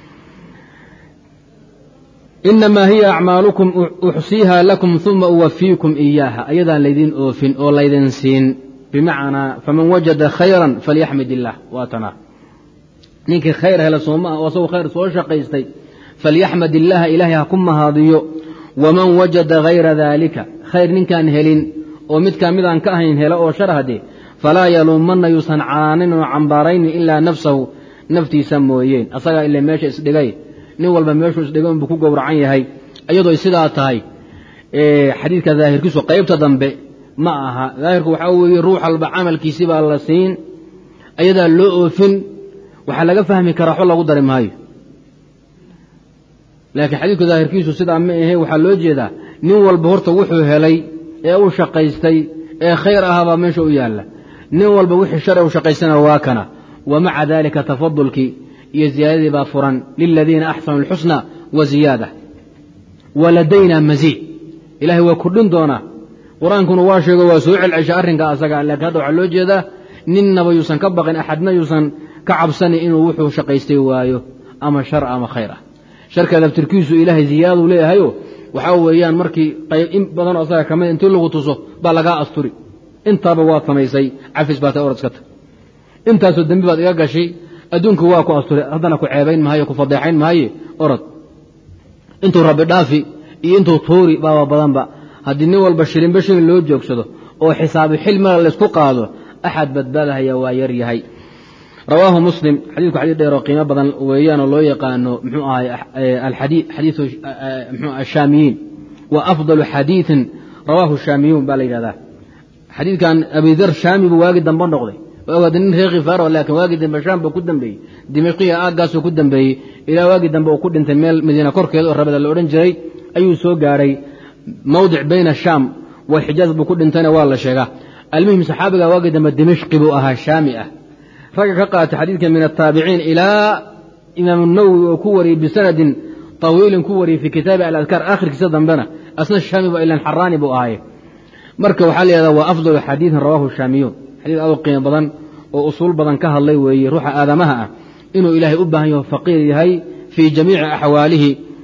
إنما هي أعمالكم أحصيها لكم ثم أوفيكم إياها أيضا ليدين أوفين أو ليدين سين بمعنى فمن وجد خيرا فليحمد الله واتنا نيك خير هلا صوما وصو خير سو شقيستي فليحمد الله إلهي حكم هذيو ومن وجد غير ذلك خير نين كان هلين ومد كان ميدان كاهين هلا او شرهدي فلا يلومن يصنعان وعنبارين إلا نفسه نفتي سمويين أصلا إلا ماشي إسدقاي nin walba meeshuu isdhigan buu ku gowracan yahay iyadoo sidaa tahay xadiidka daahirkiisu qaybta dambe ma aha daahirku waxa weeye ruux walba camalkiisa baa la siin ayadaa loo oofin waxa laga fahmi karaa xol lagu dari maayo laakiin xadiidka daahirkiisu sidaa ma ahe waxaa loo jeedaa nin walba horta wuxuu helay ee uu shaqaystay ee khayr ahaabaa meesha u yaalla nin walba wixii shar u shaqaystana waa kana wamaca dalika tafadulki iyo ziyaadadii baa furan liladiina axsanu alxusna wa ziyaada waladayna maziid ilaahay waa kordhin doonaa qur-aankuna waa sheego waa soo celcesha arrinka asaga laakiin hadda waxaa loo jeedaa ninnaba yuusan ka baqin axadna yuusan ka cabsanin inuu wuxuu shaqaystay waayo ama shar ama khayr ah sharka laftirkiisu ilaahay ziyaaduu leeyahayo waxaa weeyaan markii qayb in badanoo asaga ka mid intii lagu tuso baa lagaa asturi intaaba waad samaysay cafis baa tay orodskata intaasoo dembi baad iga gashay adduunku waa ku asturay haddana ku ceebayn maayo ku fadeexayn maayo orod intuu rabbi dhaafi iyo intuu tuuri baaba badanba haddii nin walba shilinba shilin loo joogsado oo xisaabi xilmada laysku qaado axad badbaadahaya waa yar yahay rawaahu muslim xadiidku xadiid dheer oo qiimo badan weeyaanoo loo yaqaano muxuu ahay xadiidu ashaamiyiin wa afdalu xadiidin rawaahu shaamiyuun baa la yidhahdaa xadiidkan abidar shaami buu waagi dambe noqday وأود إن ريقي فارو لكن واجد بشام بكودن بي دمشقية أجاس وكودن بي إلى واجد دم بكودن تميل مدينة كوركيد والربد الأورنجري أي سوق جاري موضع بين الشام والحجاز بكودن تنا والله شجع المهم صحابة واجد دم دمشق بوها شامئة رجع قرأت حديث من التابعين إلى إمام النووي وكوري بسند طويل كوري في كتاب الأذكار آخر كتاب بنا أصلا الشام إلى الحراني بوهاي مركب حالي هذا وأفضل حديث رواه الشاميون حديث أو قيم بدن وأصول بدن كهالله ويروح آدمها إنه إلهي أبه فقير هي في جميع أحواله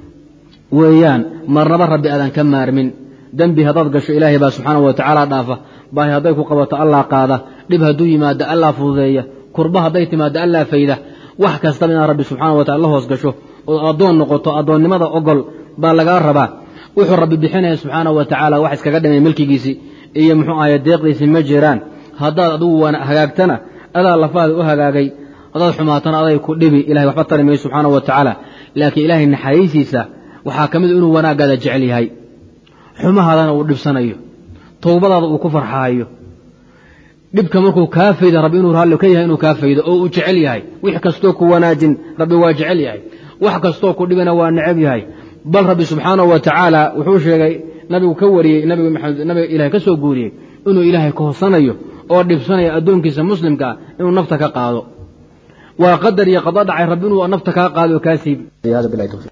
ويان مر ربي آدم كمار من ذنبي هذا قش إلهي با سبحانه وتعالى ضافه باهي هذيك قوة الله قاده لبها دوي ما دا الله فوضيه كربها بيت ما دا الله فيده وحكى استمنا ربي سبحانه وتعالى الله واسقشه وأضون نقطة أضون لماذا أقل بالغار ربا وحو ربي بحنه سبحانه وتعالى واحد كقدم ملكي جيسي إيه محو آيات ديق ديسي مجران هذا أدوانا هجاجتنا أذا لفاظ وهجاجي هذا حماتنا هذا يكون لبي إلهي وحبطنا من سبحانه وتعالى لكن إلهي النحيسيسة وحاكمد إنه وانا قاد جعلي هاي حما هذا ودب سنيه توبة وكفر حايو دبك مركو كافيد ربي إنه هالو كيه إنه كافيد أو جعلي هاي ويحكستوك وناجن ربي واجعلي هاي وحكستوك ودبنا ونعبي هاي بل ربي سبحانه وتعالى وحوش نبي كوري نبي محمد نبي إلهي كسو قوري إنه إلهي كهصنيه أو دبسنيه أدونكيس مسلم كا إنه نفتك قاضو وقدر يقضى دعي ربنا ونفتك قاضو كاسيب.